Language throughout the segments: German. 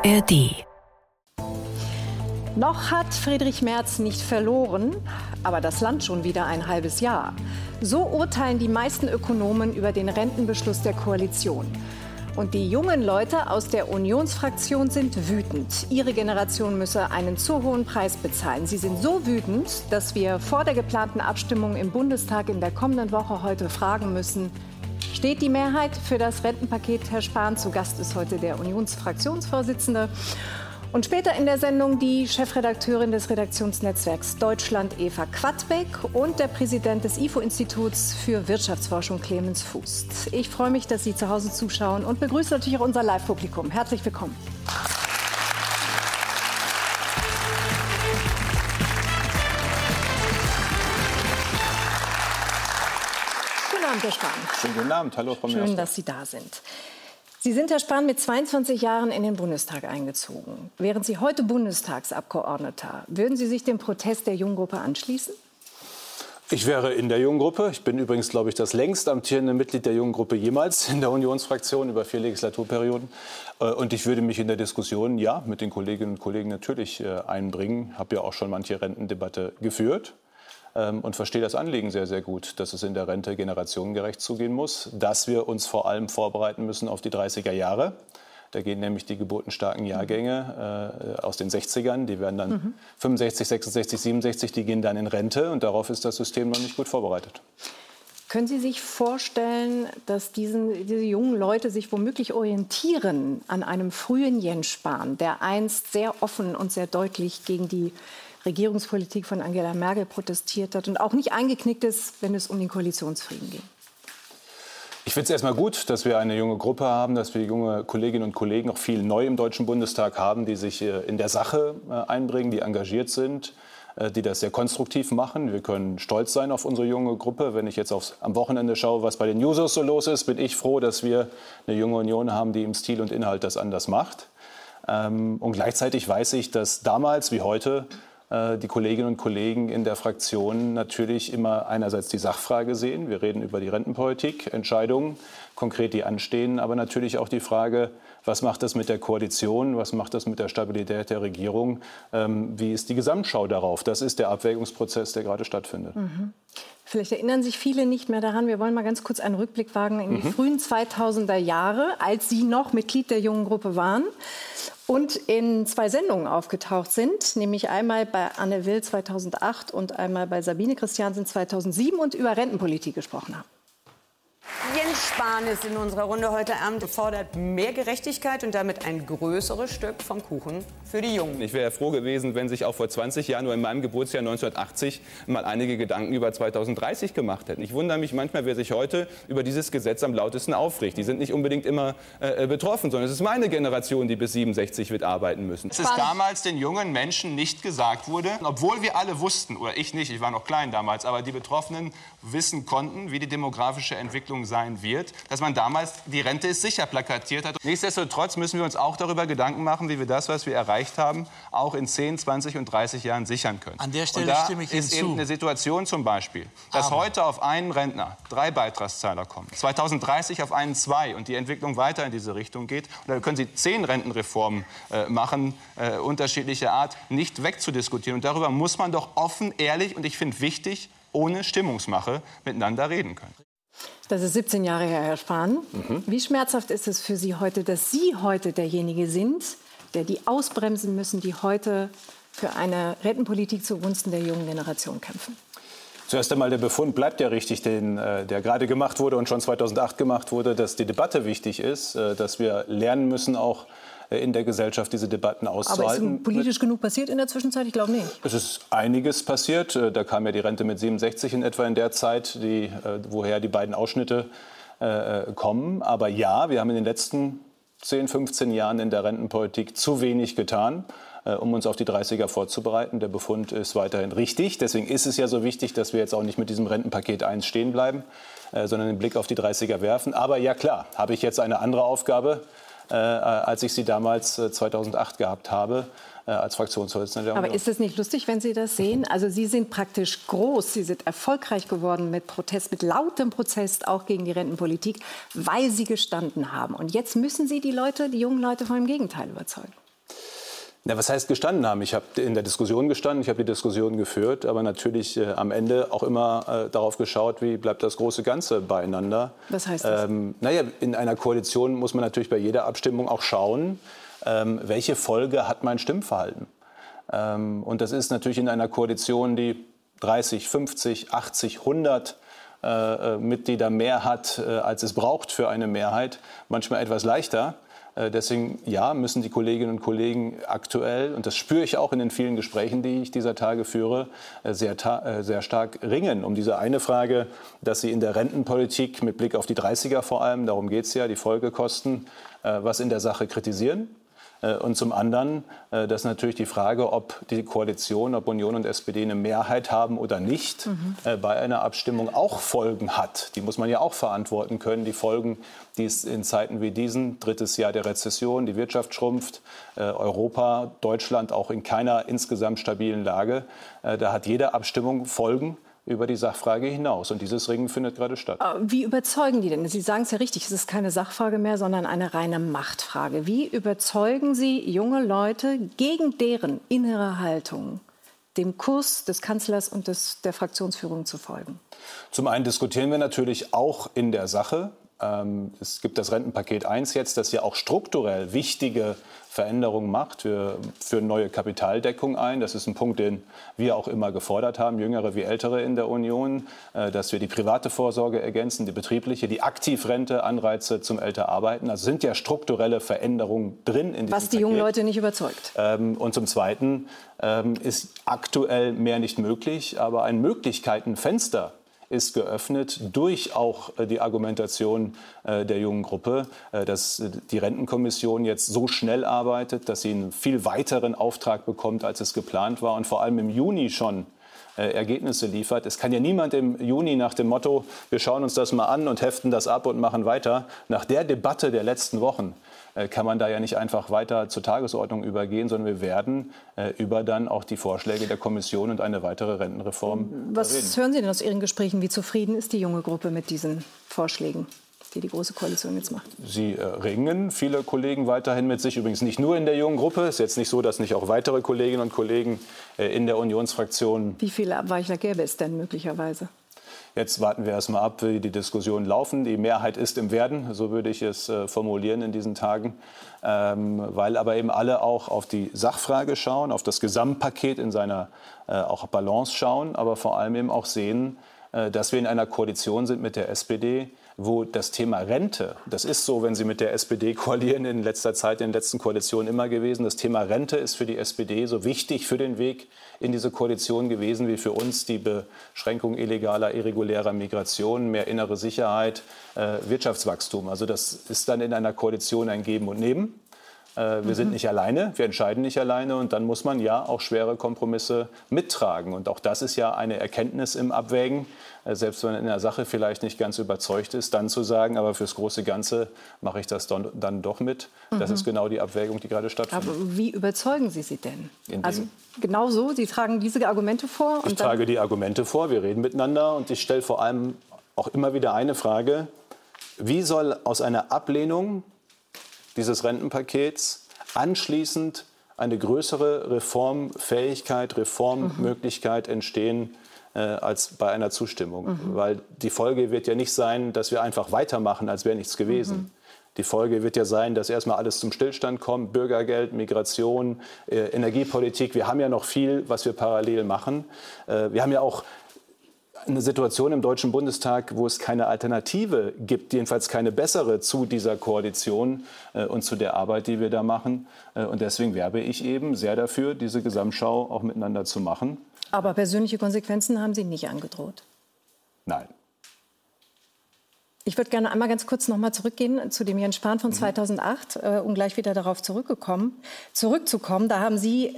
ARD. Noch hat Friedrich Merz nicht verloren, aber das Land schon wieder ein halbes Jahr. So urteilen die meisten Ökonomen über den Rentenbeschluss der Koalition. Und die jungen Leute aus der Unionsfraktion sind wütend. Ihre Generation müsse einen zu hohen Preis bezahlen. Sie sind so wütend, dass wir vor der geplanten Abstimmung im Bundestag in der kommenden Woche heute fragen müssen: Steht die Mehrheit für das Rentenpaket, Herr Spahn? Zu Gast ist heute der Unionsfraktionsvorsitzende. Und später in der Sendung die Chefredakteurin des Redaktionsnetzwerks Deutschland, Eva Quadbeck, und der Präsident des IFO-Instituts für Wirtschaftsforschung, Clemens Fuß. Ich freue mich, dass Sie zu Hause zuschauen und begrüße natürlich auch unser Live-Publikum. Herzlich willkommen. Guten Abend, Herr Spahn. Schönen guten Abend. Hallo, Frau Minister. Schön, dass Sie da sind. Sie sind, Herr Spahn, mit 22 Jahren in den Bundestag eingezogen. Wären Sie heute Bundestagsabgeordneter, würden Sie sich dem Protest der Junggruppe anschließen? Ich wäre in der Junggruppe. Ich bin übrigens, glaube ich, das längst amtierende Mitglied der Junggruppe jemals in der Unionsfraktion über 4 Legislaturperioden. Und ich würde mich in der Diskussion, ja, mit den Kolleginnen und Kollegen natürlich einbringen. Ich habe ja auch schon manche Rentendebatte geführt. Und verstehe das Anliegen sehr, sehr gut, dass es in der Rente generationengerecht zugehen muss, dass wir uns vor allem vorbereiten müssen auf die 30er Jahre. Da gehen nämlich die geburtenstarken Jahrgänge aus den 60ern, die werden dann 65, 66, 67, die gehen dann in Rente, und darauf ist das System noch nicht gut vorbereitet. Können Sie sich vorstellen, dass diese jungen Leute sich womöglich orientieren an einem frühen Jens Spahn, der einst sehr offen und sehr deutlich gegen die Regierungspolitik von Angela Merkel protestiert hat und auch nicht eingeknickt ist, wenn es um den Koalitionsfrieden ging? Ich finde es erstmal gut, dass wir eine junge Gruppe haben, dass wir junge Kolleginnen und Kollegen, auch viel neu im Deutschen Bundestag haben, die sich in der Sache einbringen, die engagiert sind, die das sehr konstruktiv machen. Wir können stolz sein auf unsere junge Gruppe. Wenn ich jetzt am Wochenende schaue, was bei den Jusos so los ist, bin ich froh, dass wir eine junge Union haben, die im Stil und Inhalt das anders macht. Und gleichzeitig weiß ich, dass damals wie heute die Kolleginnen und Kollegen in der Fraktion natürlich immer einerseits die Sachfrage sehen. Wir reden über die Rentenpolitik, Entscheidungen, konkret die anstehen, aber natürlich auch die Frage, was macht das mit der Koalition, was macht das mit der Stabilität der Regierung, wie ist die Gesamtschau darauf? Das ist der Abwägungsprozess, der gerade stattfindet. Vielleicht erinnern sich viele nicht mehr daran. Wir wollen mal ganz kurz einen Rückblick wagen in die frühen 2000er Jahre, als Sie noch Mitglied der jungen Gruppe waren und in 2 Sendungen aufgetaucht sind, nämlich einmal bei Anne Will 2008 und einmal bei Sabine Christiansen 2007 und über Rentenpolitik gesprochen haben. Jens Spahn ist in unserer Runde heute Abend, fordert mehr Gerechtigkeit und damit ein größeres Stück vom Kuchen für die Jungen. Ich wäre froh gewesen, wenn sich auch vor 20 Jahren oder in meinem Geburtsjahr 1980 mal einige Gedanken über 2030 gemacht hätten. Ich wundere mich manchmal, wer sich heute über dieses Gesetz am lautesten aufregt. Die sind nicht unbedingt immer betroffen, sondern es ist meine Generation, die bis 67 wird arbeiten müssen. Dass es damals den jungen Menschen nicht gesagt wurde, obwohl wir alle wussten, oder ich nicht, ich war noch klein damals, aber die Betroffenen wissen konnten, wie die demografische Entwicklung sein wird, dass man damals die Rente ist sicher plakatiert hat. Nichtsdestotrotz müssen wir uns auch darüber Gedanken machen, wie wir das, was wir erreicht haben, auch in 10, 20 und 30 Jahren sichern können. An der Stelle stimme ich Ihnen zu. Und da ist eben eine Situation zum Beispiel, dass heute auf einen Rentner 3 Beitragszahler kommen, 2030 auf einen 2 und die Entwicklung weiter in diese Richtung geht. Und da können Sie 10 Rentenreformen machen, unterschiedlicher Art, nicht wegzudiskutieren. Und darüber muss man doch offen, ehrlich und ich finde wichtig, ohne Stimmungsmache miteinander reden können. Das ist 17 Jahre her, Herr Spahn. Wie schmerzhaft ist es für Sie heute, dass Sie heute derjenige sind, der die ausbremsen müssen, die heute für eine Rentenpolitik zugunsten der jungen Generation kämpfen? Zuerst einmal, der Befund bleibt ja richtig, der gerade gemacht wurde und schon 2008 gemacht wurde, dass die Debatte wichtig ist, dass wir lernen müssen, auch in der Gesellschaft diese Debatten auszuhalten. Aber ist politisch genug passiert in der Zwischenzeit? Ich glaube nicht. Es ist einiges passiert. Da kam ja die Rente mit 67 in etwa in der Zeit, woher die beiden Ausschnitte kommen. Aber ja, wir haben in den letzten 10, 15 Jahren in der Rentenpolitik zu wenig getan, um uns auf die 30er vorzubereiten. Der Befund ist weiterhin richtig. Deswegen ist es ja so wichtig, dass wir jetzt auch nicht mit diesem Rentenpaket 1 stehen bleiben, sondern den Blick auf die 30er werfen. Aber ja klar, habe ich jetzt eine andere Aufgabe, als ich sie damals 2008 gehabt habe, als Fraktionsvorsitzender der Union. Aber ist es nicht lustig, wenn Sie das sehen? Also Sie sind praktisch groß, Sie sind erfolgreich geworden mit Protest, mit lautem Protest auch gegen die Rentenpolitik, weil Sie gestanden haben. Und jetzt müssen Sie die jungen Leute von dem Gegenteil überzeugen. Ja, was heißt gestanden haben? Ich habe in der Diskussion gestanden, ich habe die Diskussion geführt, aber natürlich am Ende auch immer darauf geschaut, wie bleibt das große Ganze beieinander. Was heißt das? In einer Koalition muss man natürlich bei jeder Abstimmung auch schauen, welche Folge hat mein Stimmverhalten. Und das ist natürlich in einer Koalition, die 30, 50, 80, 100 Mitglieder mehr hat, als es braucht für eine Mehrheit, manchmal etwas leichter. Deswegen, ja, müssen die Kolleginnen und Kollegen aktuell, und das spüre ich auch in den vielen Gesprächen, die ich dieser Tage führe, sehr stark ringen um diese eine Frage, dass sie in der Rentenpolitik mit Blick auf die 30er vor allem, darum geht es ja, die Folgekosten, was in der Sache kritisieren. Und zum anderen, dass natürlich die Frage, ob die Koalition, ob Union und SPD eine Mehrheit haben oder nicht, bei einer Abstimmung auch Folgen hat. Die muss man ja auch verantworten können. Die Folgen, die es in Zeiten wie diesen, drittes Jahr der Rezession, die Wirtschaft schrumpft, Europa, Deutschland auch in keiner insgesamt stabilen Lage. Da hat jede Abstimmung Folgen über die Sachfrage hinaus. Und dieses Ringen findet gerade statt. Wie überzeugen die denn? Sie sagen es ja richtig, es ist keine Sachfrage mehr, sondern eine reine Machtfrage. Wie überzeugen Sie junge Leute gegen deren innere Haltung, dem Kurs des Kanzlers und der Fraktionsführung zu folgen? Zum einen diskutieren wir natürlich auch in der Sache. Es gibt das Rentenpaket 1 jetzt, das ja auch strukturell wichtige Veränderungen macht. Wir führen neue Kapitaldeckung ein. Das ist ein Punkt, den wir auch immer gefordert haben, Jüngere wie Ältere in der Union, dass wir die private Vorsorge ergänzen, die betriebliche, die Aktivrente, Anreize zum Älterarbeiten. Also sind ja strukturelle Veränderungen drin in diesem Paket. Was die jungen Leute nicht überzeugt. Und zum Zweiten ist aktuell mehr nicht möglich, aber ein Möglichkeitenfenster ist geöffnet durch auch die Argumentation der jungen Gruppe, dass die Rentenkommission jetzt so schnell arbeitet, dass sie einen viel weiteren Auftrag bekommt, als es geplant war und vor allem im Juni schon Ergebnisse liefert. Es kann ja niemand im Juni nach dem Motto, wir schauen uns das mal an und heften das ab und machen weiter. Nach der Debatte der letzten Wochen kann man da ja nicht einfach weiter zur Tagesordnung übergehen, sondern wir werden über dann auch die Vorschläge der Kommission und eine weitere Rentenreform Was reden. hören Sie denn aus Ihren Gesprächen? Wie zufrieden ist die junge Gruppe mit diesen Vorschlägen, die die Große Koalition jetzt macht? Sie ringen, viele Kollegen weiterhin mit sich, übrigens nicht nur in der jungen Gruppe. Es ist jetzt nicht so, dass nicht auch weitere Kolleginnen und Kollegen in der Unionsfraktion. Wie viele Abweichler gäbe es denn möglicherweise? Jetzt warten wir erst mal ab, wie die Diskussionen laufen. Die Mehrheit ist im Werden, so würde ich es formulieren in diesen Tagen, weil aber eben alle auch auf die Sachfrage schauen, auf das Gesamtpaket in seiner auch Balance schauen, aber vor allem eben auch sehen, dass wir in einer Koalition sind mit der SPD, wo das Thema Rente, das ist so, wenn Sie mit der SPD koalieren, in letzter Zeit, in den letzten Koalitionen immer gewesen, das Thema Rente ist für die SPD so wichtig für den Weg in diese Koalition gewesen, wie für uns die Beschränkung illegaler, irregulärer Migration, mehr innere Sicherheit, Wirtschaftswachstum. Also das ist dann in einer Koalition ein Geben und Nehmen. Wir sind nicht alleine, wir entscheiden nicht alleine und dann muss man ja auch schwere Kompromisse mittragen. Und auch das ist ja eine Erkenntnis im Abwägen, selbst wenn man in der Sache vielleicht nicht ganz überzeugt ist, dann zu sagen, aber fürs große Ganze mache ich das dann doch mit. Das ist genau die Abwägung, die gerade stattfindet. Aber wie überzeugen Sie sie denn? Also genau so, Sie tragen diese Argumente vor? Ich trage die Argumente vor, wir reden miteinander und ich stelle vor allem auch immer wieder eine Frage, wie soll aus einer Ablehnung dieses Rentenpakets anschließend eine größere Reformfähigkeit, Reformmöglichkeit entstehen als bei einer Zustimmung. Weil die Folge wird ja nicht sein, dass wir einfach weitermachen, als wäre nichts gewesen. Die Folge wird ja sein, dass erstmal alles zum Stillstand kommt, Bürgergeld, Migration, Energiepolitik. Wir haben ja noch viel, was wir parallel machen. Wir haben ja auch eine Situation im Deutschen Bundestag, wo es keine Alternative gibt, jedenfalls keine bessere zu dieser Koalition und zu der Arbeit, die wir da machen. Und deswegen werbe ich eben sehr dafür, diese Gesamtschau auch miteinander zu machen. Aber persönliche Konsequenzen haben Sie nicht angedroht? Nein. Ich würde gerne einmal ganz kurz noch mal zurückgehen zu dem Jens Spahn von 2008, um gleich wieder darauf zurückzukommen. Da haben Sie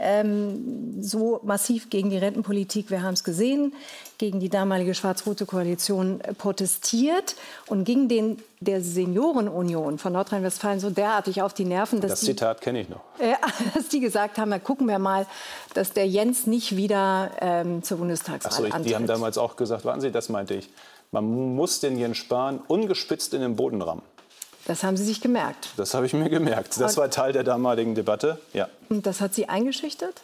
so massiv gegen die Rentenpolitik, wir haben es gesehen, gegen die damalige schwarz-rote Koalition protestiert und gegen der Seniorenunion von Nordrhein-Westfalen so derartig auf die Nerven, dass das Zitat kenne ich noch. Dass die gesagt haben, na, gucken wir mal, dass der Jens nicht wieder zur Bundestagswahl antritt. Die haben damals auch gesagt, warten Sie, das meinte ich. Man muss den Jens Spahn ungespitzt in den Boden rammen. Das haben Sie sich gemerkt? Das habe ich mir gemerkt. Das war Teil der damaligen Debatte, ja. Und das hat Sie eingeschüchtert?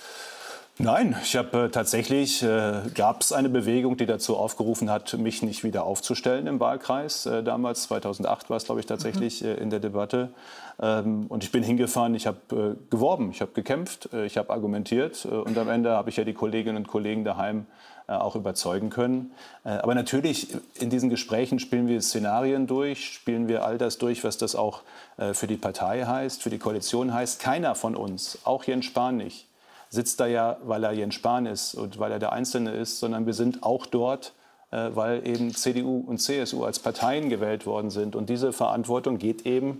Nein, ich habe tatsächlich, gab es eine Bewegung, die dazu aufgerufen hat, mich nicht wieder aufzustellen im Wahlkreis. Damals, 2008 war es, glaube ich, tatsächlich in der Debatte. Und ich bin hingefahren, ich habe geworben, ich habe gekämpft, ich habe argumentiert. Und am Ende habe ich ja die Kolleginnen und Kollegen daheim auch überzeugen können. Aber natürlich, in diesen Gesprächen spielen wir Szenarien durch, spielen wir all das durch, was das auch für die Partei heißt, für die Koalition heißt. Keiner von uns, auch Jens Spahn nicht, sitzt da ja, weil er Jens Spahn ist und weil er der Einzelne ist, sondern wir sind auch dort, weil eben CDU und CSU als Parteien gewählt worden sind. Und diese Verantwortung geht eben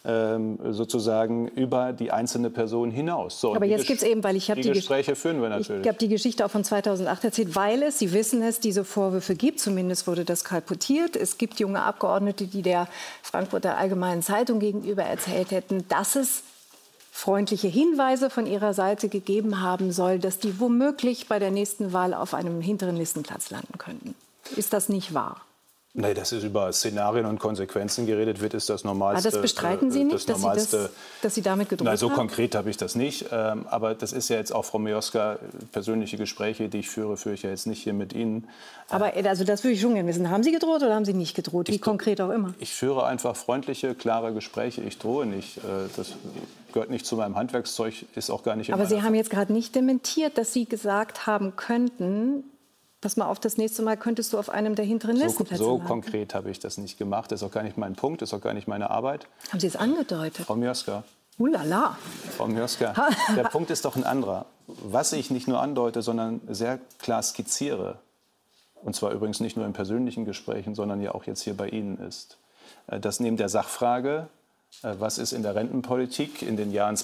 sozusagen über die einzelne Person hinaus. So, aber jetzt gibt es eben, weil ich habe die Gespräche führen wir natürlich. Ich habe die Geschichte auch von 2008 erzählt, weil es, Sie wissen es, diese Vorwürfe gibt. Zumindest wurde das kolportiert. Es gibt junge Abgeordnete, die der Frankfurter Allgemeinen Zeitung gegenüber erzählt hätten, dass es freundliche Hinweise von ihrer Seite gegeben haben soll, dass die womöglich bei der nächsten Wahl auf einem hinteren Listenplatz landen könnten. Ist das nicht wahr? Nee, dass es über Szenarien und Konsequenzen geredet wird, ist das Normalste. Aber das bestreiten Sie nicht, dass Sie damit gedroht haben? So konkret habe ich das nicht. Aber das ist ja jetzt auch, Frau Mioska, persönliche Gespräche, die ich führe ich ja jetzt nicht hier mit Ihnen. Aber also das würde ich schon gerne wissen. Haben Sie gedroht oder haben Sie nicht gedroht? Wie konkret auch immer. Ich führe einfach freundliche, klare Gespräche. Ich drohe nicht. Das gehört nicht zu meinem Handwerkszeug, ist auch gar nicht in Aber Sie haben jetzt gerade nicht dementiert, dass Sie gesagt haben könnten, pass mal auf, das nächste Mal könntest du auf einem der hinteren Listenplätze So landen. konkret habe ich das nicht gemacht. Das ist auch gar nicht mein Punkt, das ist auch gar nicht meine Arbeit. Haben Sie es angedeutet? Frau Mioska. Ulala. Frau Mioska, der Punkt ist doch ein anderer. Was ich nicht nur andeute, sondern sehr klar skizziere, und zwar übrigens nicht nur in persönlichen Gesprächen, sondern ja auch jetzt hier bei Ihnen ist, dass neben der Sachfrage, was ist in der Rentenpolitik in den Jahren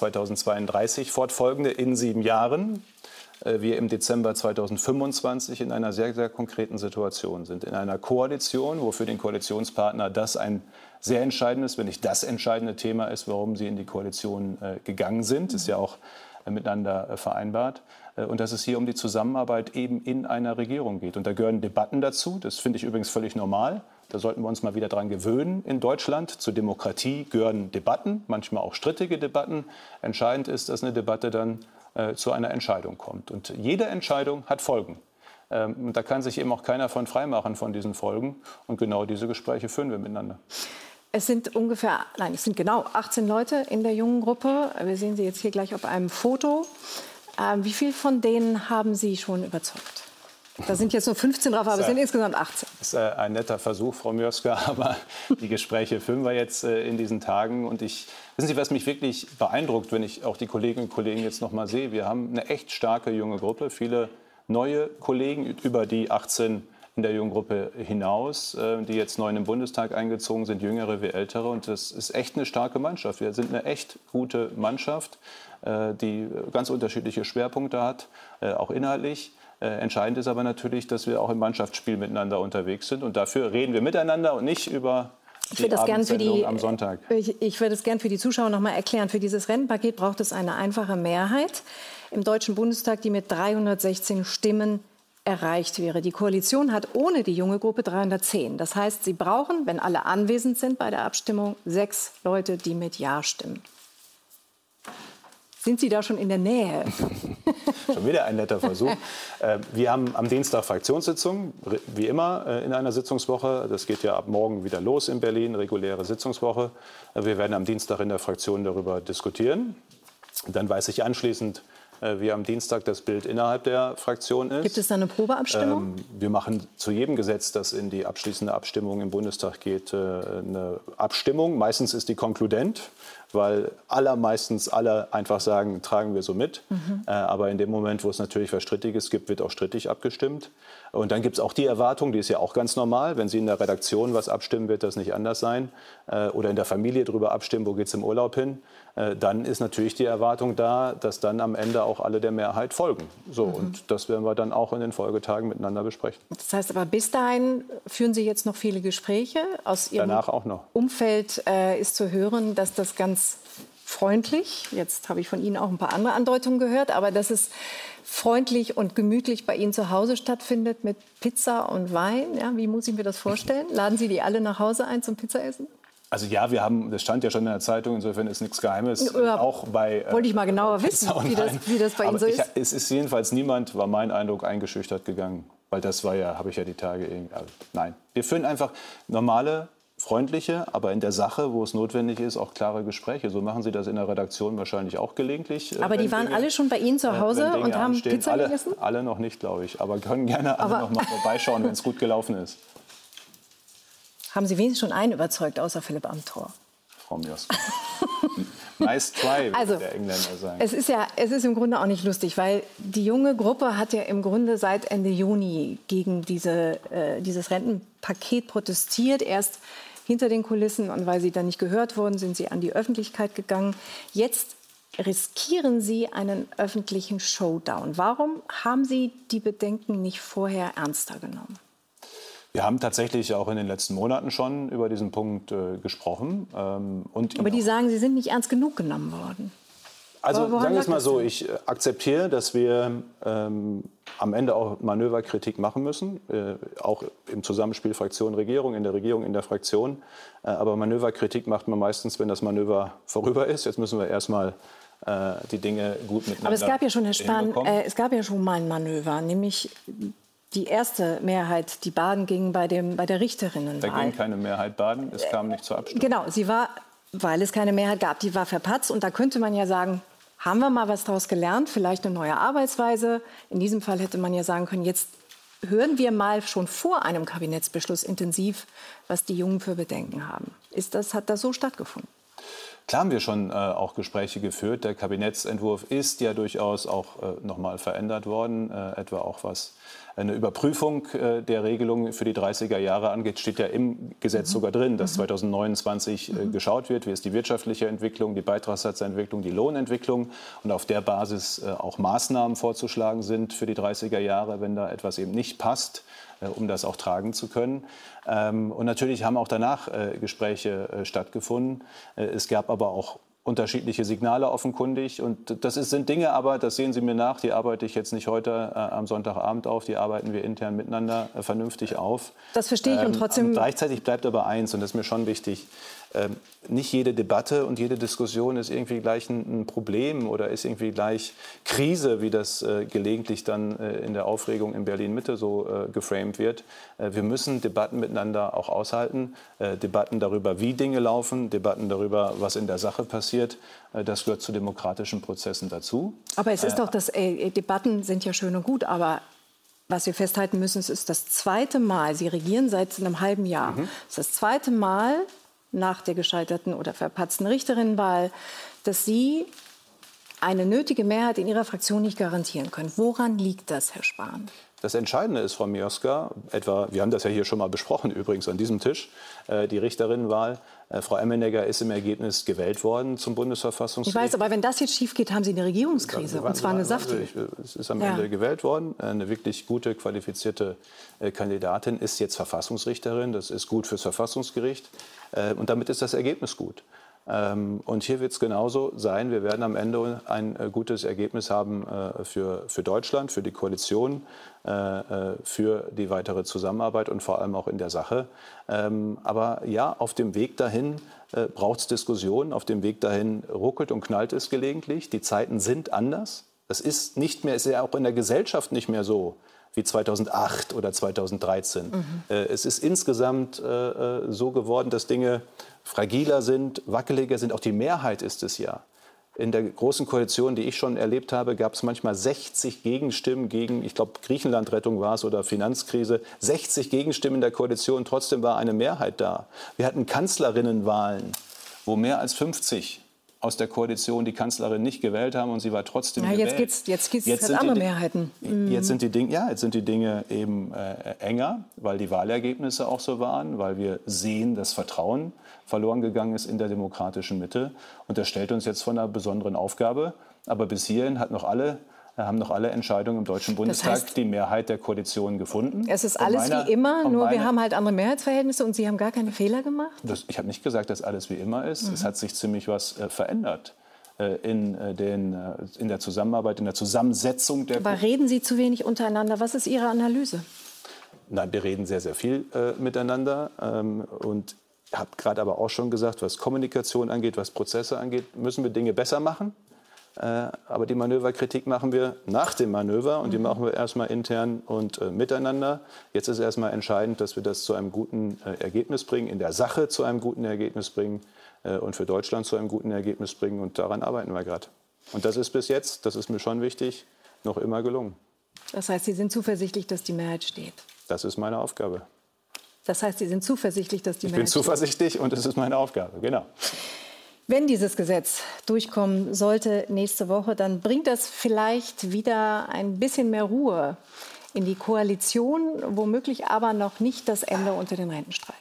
2032 fortfolgende, in 7 Jahren, wir im Dezember 2025 in einer sehr, sehr konkreten Situation sind. In einer Koalition, wo für den Koalitionspartner das ein sehr entscheidendes, wenn nicht das entscheidende Thema ist, warum sie in die Koalition gegangen sind. Ist ja auch miteinander vereinbart. Und dass es hier um die Zusammenarbeit eben in einer Regierung geht. Und da gehören Debatten dazu. Das finde ich übrigens völlig normal. Da sollten wir uns mal wieder dran gewöhnen in Deutschland. Zur Demokratie gehören Debatten, manchmal auch strittige Debatten. Entscheidend ist, dass eine Debatte dann zu einer Entscheidung kommt. Und jede Entscheidung hat Folgen. Und da kann sich eben auch keiner von freimachen von diesen Folgen. Und genau diese Gespräche führen wir miteinander. Es sind genau 18 Leute in der jungen Gruppe. Wir sehen sie jetzt hier gleich auf einem Foto. Wie viele von denen haben Sie schon überzeugt? Da sind jetzt nur 15 drauf, aber es sind insgesamt 18. Das ist ein netter Versuch, Frau Mioska, aber die Gespräche führen wir jetzt in diesen Tagen. Und wissen Sie, was mich wirklich beeindruckt, wenn ich auch die Kolleginnen und Kollegen jetzt noch mal sehe? Wir haben eine echt starke junge Gruppe, viele neue Kollegen über die 18 in der jungen Gruppe hinaus, die jetzt neu in den Bundestag eingezogen sind, jüngere wie ältere. Und das ist echt eine starke Mannschaft. Wir sind eine echt gute Mannschaft, die ganz unterschiedliche Schwerpunkte hat, auch inhaltlich. Entscheidend ist aber natürlich, dass wir auch im Mannschaftsspiel miteinander unterwegs sind. Und dafür reden wir miteinander und nicht über die Abendsendung am Sonntag. Ich würde es gern für die Zuschauer noch mal erklären. Für dieses Rentenpaket braucht es eine einfache Mehrheit im Deutschen Bundestag, die mit 316 Stimmen erreicht wäre. Die Koalition hat ohne die junge Gruppe 310. Das heißt, sie brauchen, wenn alle anwesend sind bei der Abstimmung, 6 Leute, die mit Ja stimmen. Sind Sie da schon in der Nähe? Schon wieder ein netter Versuch. Wir haben am Dienstag Fraktionssitzung, wie immer in einer Sitzungswoche. Das geht ja ab morgen wieder los in Berlin, reguläre Sitzungswoche. Wir werden am Dienstag in der Fraktion darüber diskutieren. Dann weiß ich anschließend, wie am Dienstag das Bild innerhalb der Fraktion ist. Gibt es da eine Probeabstimmung? Wir machen zu jedem Gesetz, das in die abschließende Abstimmung im Bundestag geht, eine Abstimmung. Meistens ist die konkludent, weil allermeistens alle einfach sagen, tragen wir so mit. Aber in dem Moment, wo es natürlich was Strittiges gibt, wird auch strittig abgestimmt. Und dann gibt es auch die Erwartung, die ist ja auch ganz normal, wenn Sie in der Redaktion was abstimmen, wird das nicht anders sein. Oder in der Familie darüber abstimmen, wo geht es im Urlaub hin. Dann ist natürlich die Erwartung da, dass dann am Ende auch alle der Mehrheit folgen. So, und das werden wir dann auch in den Folgetagen miteinander besprechen. Das heißt aber, bis dahin führen Sie jetzt noch viele Gespräche. Aus Ihrem Danach auch noch. Umfeld ist zu hören, dass das ganz freundlich, jetzt habe ich von Ihnen auch ein paar andere Andeutungen gehört, aber dass es freundlich und gemütlich bei Ihnen zu Hause stattfindet mit Pizza und Wein. Ja, wie muss ich mir das vorstellen? Laden Sie die alle nach Hause ein zum Pizzaessen? Also ja, das stand ja schon in der Zeitung, insofern ist nichts Geheimes. Auch bei, wollte ich mal genauer wissen, wie das bei Ihnen so ist. Es ist jedenfalls niemand, war mein Eindruck, eingeschüchtert gegangen. Weil das war ja, habe ich ja die Tage irgendwie. Also nein, wir führen einfach normale, freundliche, aber in der Sache, wo es notwendig ist, auch klare Gespräche. So machen Sie das in der Redaktion wahrscheinlich auch gelegentlich. Aber die waren alle schon bei Ihnen zu Hause und haben Pizza gegessen? Alle noch nicht, glaube ich. Aber können gerne alle noch mal vorbeischauen, wenn es gut gelaufen ist. Haben Sie wenigstens schon einen überzeugt, außer Philipp Amthor? Frau Mioska. Nice try, also, würde der Engländer sagen. Es ist im Grunde auch nicht lustig, weil die junge Gruppe hat ja im Grunde seit Ende Juni gegen dieses Rentenpaket protestiert. Erst hinter den Kulissen und weil sie dann nicht gehört wurden, sind sie an die Öffentlichkeit gegangen. Jetzt riskieren sie einen öffentlichen Showdown. Warum haben Sie die Bedenken nicht vorher ernster genommen? Wir haben tatsächlich auch in den letzten Monaten schon über diesen Punkt gesprochen. Aber die sagen, sie sind nicht ernst genug genommen worden. Also sagen wir es mal so, ich akzeptiere, dass wir am Ende auch Manöverkritik machen müssen, auch im Zusammenspiel Fraktion-Regierung, in der Regierung, in der Fraktion. Aber Manöverkritik macht man meistens, wenn das Manöver vorüber ist. Jetzt müssen wir erstmal die Dinge gut miteinander Aber es gab ja schon, Herr Spahn, es gab ja schon mal ein Manöver, nämlich die erste Mehrheit, die baden ging bei der Richterinnenwahl. Da ging keine Mehrheit baden, es kam nicht zur Abstimmung. Genau, sie war, weil es keine Mehrheit gab, die war verpatzt. Und da könnte man ja sagen, haben wir mal was daraus gelernt, vielleicht eine neue Arbeitsweise. In diesem Fall hätte man ja sagen können, jetzt hören wir mal schon vor einem Kabinettsbeschluss intensiv, was die Jungen für Bedenken haben. Hat das so stattgefunden? Klar haben wir schon auch Gespräche geführt. Der Kabinettsentwurf ist ja durchaus auch noch mal verändert worden, etwa auch was eine Überprüfung der Regelung für die 30er Jahre angeht, steht ja im Gesetz sogar drin, dass 2029 geschaut wird, wie ist die wirtschaftliche Entwicklung, die Beitragssatzentwicklung, die Lohnentwicklung und auf der Basis auch Maßnahmen vorzuschlagen sind für die 30er Jahre, wenn da etwas eben nicht passt, um das auch tragen zu können. Und natürlich haben auch danach Gespräche stattgefunden. Es gab aber auch unterschiedliche Signale offenkundig. Und das sind Dinge, aber das sehen Sie mir nach, die arbeite ich jetzt nicht heute am Sonntagabend auf, die arbeiten wir intern miteinander vernünftig auf. Das verstehe ich und trotzdem... Und gleichzeitig bleibt aber eins, und das ist mir schon wichtig, nicht jede Debatte und jede Diskussion ist irgendwie gleich ein Problem oder ist irgendwie gleich Krise, wie das gelegentlich dann in der Aufregung in Berlin-Mitte so geframed wird. Wir müssen Debatten miteinander auch aushalten, Debatten darüber, wie Dinge laufen, Debatten darüber, was in der Sache passiert. Das gehört zu demokratischen Prozessen dazu. Aber es ist doch, Debatten sind ja schön und gut, aber was wir festhalten müssen, es ist das zweite Mal, Sie regieren seit einem halben Jahr, es ist das zweite Mal nach der gescheiterten oder verpatzten Richterinnenwahl, dass Sie eine nötige Mehrheit in Ihrer Fraktion nicht garantieren können. Woran liegt das, Herr Spahn? Das Entscheidende ist, Frau Mioska, wir haben das ja hier schon mal besprochen, übrigens an diesem Tisch, die Richterinnenwahl. Frau Emmenegger ist im Ergebnis gewählt worden zum Bundesverfassungsgericht. Ich weiß, aber wenn das jetzt schief geht, haben Sie eine Regierungskrise, und zwar eine saftige. Es ist am Ende gewählt worden. Eine wirklich gute, qualifizierte Kandidatin ist jetzt Verfassungsrichterin. Das ist gut fürs Verfassungsgericht. Und damit ist das Ergebnis gut. Und hier wird es genauso sein. Wir werden am Ende ein gutes Ergebnis haben für Deutschland, für die Koalition, für die weitere Zusammenarbeit und vor allem auch in der Sache. Aber ja, auf dem Weg dahin braucht es Diskussionen. Auf dem Weg dahin ruckelt und knallt es gelegentlich. Die Zeiten sind anders. Es ist ja auch in der Gesellschaft nicht mehr so wie 2008 oder 2013. Es ist insgesamt so geworden, dass Dinge fragiler sind, wackeliger sind. Auch die Mehrheit ist es ja. In der Großen Koalition, die ich schon erlebt habe, gab es manchmal 60 Gegenstimmen gegen, ich glaube, Griechenlandrettung war es oder Finanzkrise. 60 Gegenstimmen in der Koalition, trotzdem war eine Mehrheit da. Wir hatten Kanzlerinnenwahlen, wo mehr als 50 aus der Koalition die Kanzlerin nicht gewählt haben und sie war trotzdem gewählt. Jetzt gibt es andere Mehrheiten. Jetzt sind die Dinge eben enger, weil die Wahlergebnisse auch so waren, weil wir sehen, dass Vertrauen verloren gegangen ist in der demokratischen Mitte. Und das stellt uns jetzt vor einer besonderen Aufgabe. Aber bis hierhin haben noch alle Entscheidungen im Deutschen Bundestag die Mehrheit der Koalition gefunden. Es ist alles wie immer, nur wir haben halt andere Mehrheitsverhältnisse und Sie haben gar keine Fehler gemacht? Ich habe nicht gesagt, dass alles wie immer ist. Es hat sich ziemlich was verändert in der Zusammenarbeit, in der Zusammensetzung der... Aber reden Sie zu wenig untereinander? Was ist Ihre Analyse? Nein, wir reden sehr, sehr viel miteinander. Und habe gerade aber auch schon gesagt, was Kommunikation angeht, was Prozesse angeht, müssen wir Dinge besser machen. Aber die Manöverkritik machen wir nach dem Manöver und die machen wir erstmal intern und miteinander. Jetzt ist erstmal entscheidend, dass wir das zu einem guten Ergebnis bringen, in der Sache zu einem guten Ergebnis bringen und für Deutschland zu einem guten Ergebnis bringen. Und daran arbeiten wir gerade. Und das ist bis jetzt, das ist mir schon wichtig, noch immer gelungen. Das heißt, Sie sind zuversichtlich, dass die Mehrheit steht? Das ist meine Aufgabe. Das heißt, Sie sind zuversichtlich, dass die Mehrheit steht? Ich bin zuversichtlich und es ist meine Aufgabe, genau. Wenn dieses Gesetz durchkommen sollte nächste Woche, dann bringt das vielleicht wieder ein bisschen mehr Ruhe in die Koalition, womöglich aber noch nicht das Ende unter den Rentenstreit.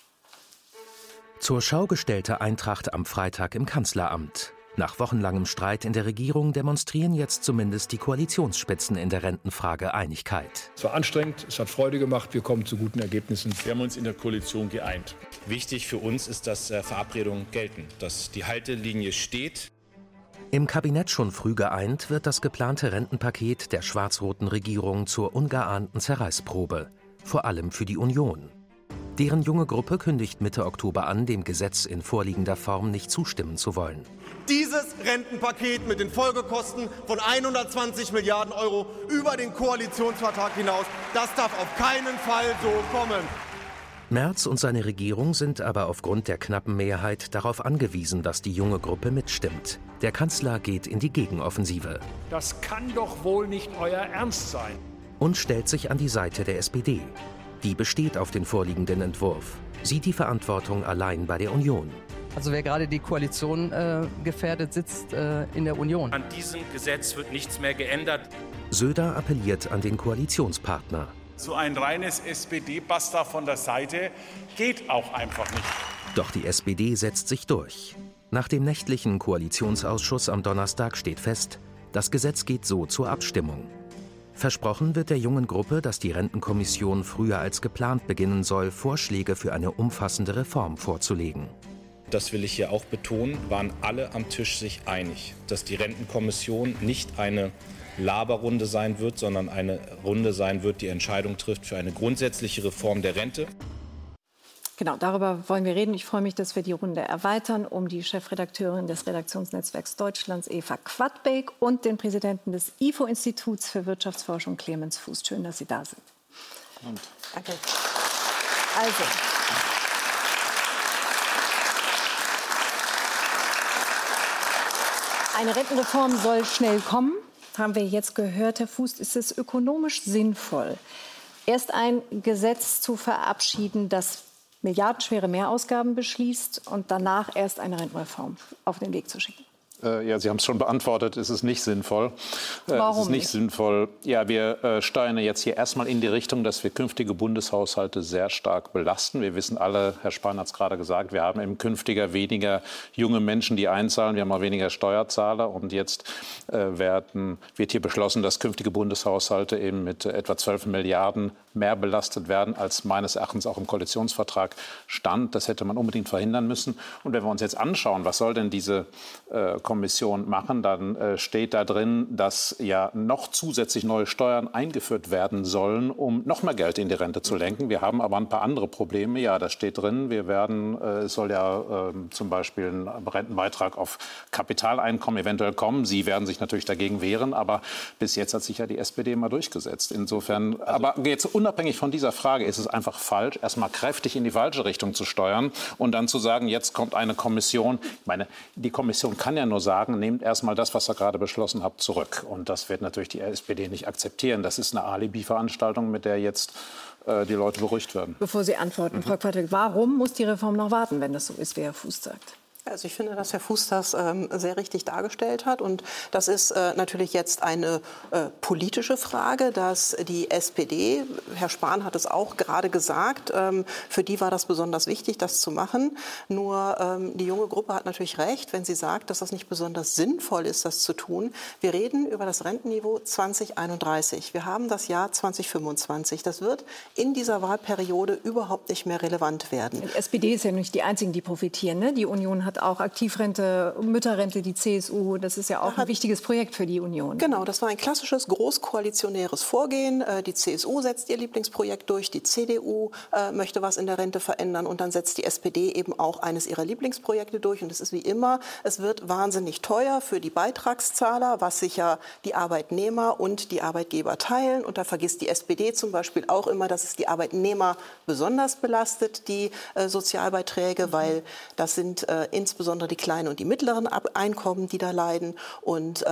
Zur Schau gestellte Eintracht am Freitag im Kanzleramt. Nach wochenlangem Streit in der Regierung demonstrieren jetzt zumindest die Koalitionsspitzen in der Rentenfrage Einigkeit. Es war anstrengend, es hat Freude gemacht, wir kommen zu guten Ergebnissen. Wir haben uns in der Koalition geeint. Wichtig für uns ist, dass Verabredungen gelten, dass die Haltelinie steht. Im Kabinett schon früh geeint wird das geplante Rentenpaket der schwarz-roten Regierung zur ungeahnten Zerreißprobe, vor allem für die Union. Deren junge Gruppe kündigt Mitte Oktober an, dem Gesetz in vorliegender Form nicht zustimmen zu wollen. Dieses Rentenpaket mit den Folgekosten von 120 Milliarden Euro über den Koalitionsvertrag hinaus, das darf auf keinen Fall so kommen. Merz und seine Regierung sind aber aufgrund der knappen Mehrheit darauf angewiesen, dass die junge Gruppe mitstimmt. Der Kanzler geht in die Gegenoffensive. Das kann doch wohl nicht euer Ernst sein. Und stellt sich an die Seite der SPD. Die besteht auf den vorliegenden Entwurf, sieht die Verantwortung allein bei der Union. Also wer gerade die Koalition gefährdet, sitzt in der Union. An diesem Gesetz wird nichts mehr geändert. Söder appelliert an den Koalitionspartner. So ein reines SPD-Basta von der Seite geht auch einfach nicht. Doch die SPD setzt sich durch. Nach dem nächtlichen Koalitionsausschuss am Donnerstag steht fest, das Gesetz geht so zur Abstimmung. Versprochen wird der jungen Gruppe, dass die Rentenkommission früher als geplant beginnen soll, Vorschläge für eine umfassende Reform vorzulegen. Das will ich hier auch betonen, waren alle am Tisch sich einig, dass die Rentenkommission nicht eine Laberrunde sein wird, sondern eine Runde sein wird, die Entscheidung trifft für eine grundsätzliche Reform der Rente. Genau, darüber wollen wir reden. Ich freue mich, dass wir die Runde erweitern um die Chefredakteurin des Redaktionsnetzwerks Deutschlands, Eva Quadbeek, und den Präsidenten des IFO-Instituts für Wirtschaftsforschung, Clemens Fuß. Schön, dass Sie da sind. Danke. Also, eine Rentenreform soll schnell kommen, haben wir jetzt gehört. Herr Fuß, ist es ökonomisch sinnvoll, erst ein Gesetz zu verabschieden, das milliardenschwere Mehrausgaben beschließt und danach erst eine Rentenreform auf den Weg zu schicken? Ja, Sie haben es schon beantwortet, es ist nicht sinnvoll. Warum es ist nicht sinnvoll? Ja, wir steuern jetzt hier erstmal in die Richtung, dass wir künftige Bundeshaushalte sehr stark belasten. Wir wissen alle, Herr Spahn hat es gerade gesagt, wir haben im künftiger weniger junge Menschen, die einzahlen. Wir haben auch weniger Steuerzahler. Und jetzt wird hier beschlossen, dass künftige Bundeshaushalte eben mit etwa 12 Milliarden mehr belastet werden, als meines Erachtens auch im Koalitionsvertrag stand. Das hätte man unbedingt verhindern müssen. Und wenn wir uns jetzt anschauen, was soll denn diese Kommission machen, dann steht da drin, dass ja noch zusätzlich neue Steuern eingeführt werden sollen, um noch mehr Geld in die Rente zu lenken. Wir haben aber ein paar andere Probleme. Ja, das steht drin. Es soll ja zum Beispiel ein Rentenbeitrag auf Kapitaleinkommen eventuell kommen. Sie werden sich natürlich dagegen wehren, aber bis jetzt hat sich ja die SPD immer durchgesetzt. Insofern, aber jetzt unabhängig von dieser Frage ist es einfach falsch, erstmal kräftig in die falsche Richtung zu steuern und dann zu sagen, jetzt kommt eine Kommission. Ich meine, die Kommission kann ja nur sagen, nehmt erstmal das, was ihr gerade beschlossen habt, zurück. Und das wird natürlich die SPD nicht akzeptieren. Das ist eine Alibi-Veranstaltung, mit der jetzt die Leute beruhigt werden. Bevor Sie antworten, Frau Quadbeek, warum muss die Reform noch warten, wenn das so ist, wie Herr Fuß sagt? Also ich finde, dass Herr Fuß das sehr richtig dargestellt hat. Und das ist natürlich jetzt eine politische Frage, dass die SPD, Herr Spahn hat es auch gerade gesagt, für die war das besonders wichtig, das zu machen. Nur die junge Gruppe hat natürlich recht, wenn sie sagt, dass das nicht besonders sinnvoll ist, das zu tun. Wir reden über das Rentenniveau 2031. Wir haben das Jahr 2025. Das wird in dieser Wahlperiode überhaupt nicht mehr relevant werden. Die SPD ist ja nicht die Einzigen, die profitieren, ne? Die Union hat hat auch Aktivrente, Mütterrente, die CSU. Das ist ja auch ein wichtiges Projekt für die Union. Genau, das war ein klassisches großkoalitionäres Vorgehen. Die CSU setzt ihr Lieblingsprojekt durch, die CDU möchte was in der Rente verändern und dann setzt die SPD eben auch eines ihrer Lieblingsprojekte durch. Und es ist wie immer, es wird wahnsinnig teuer für die Beitragszahler, was sich ja die Arbeitnehmer und die Arbeitgeber teilen. Und da vergisst die SPD zum Beispiel auch immer, dass es die Arbeitnehmer besonders belastet, die Sozialbeiträge, weil das sind insbesondere die kleinen und die mittleren Einkommen, die da leiden. Und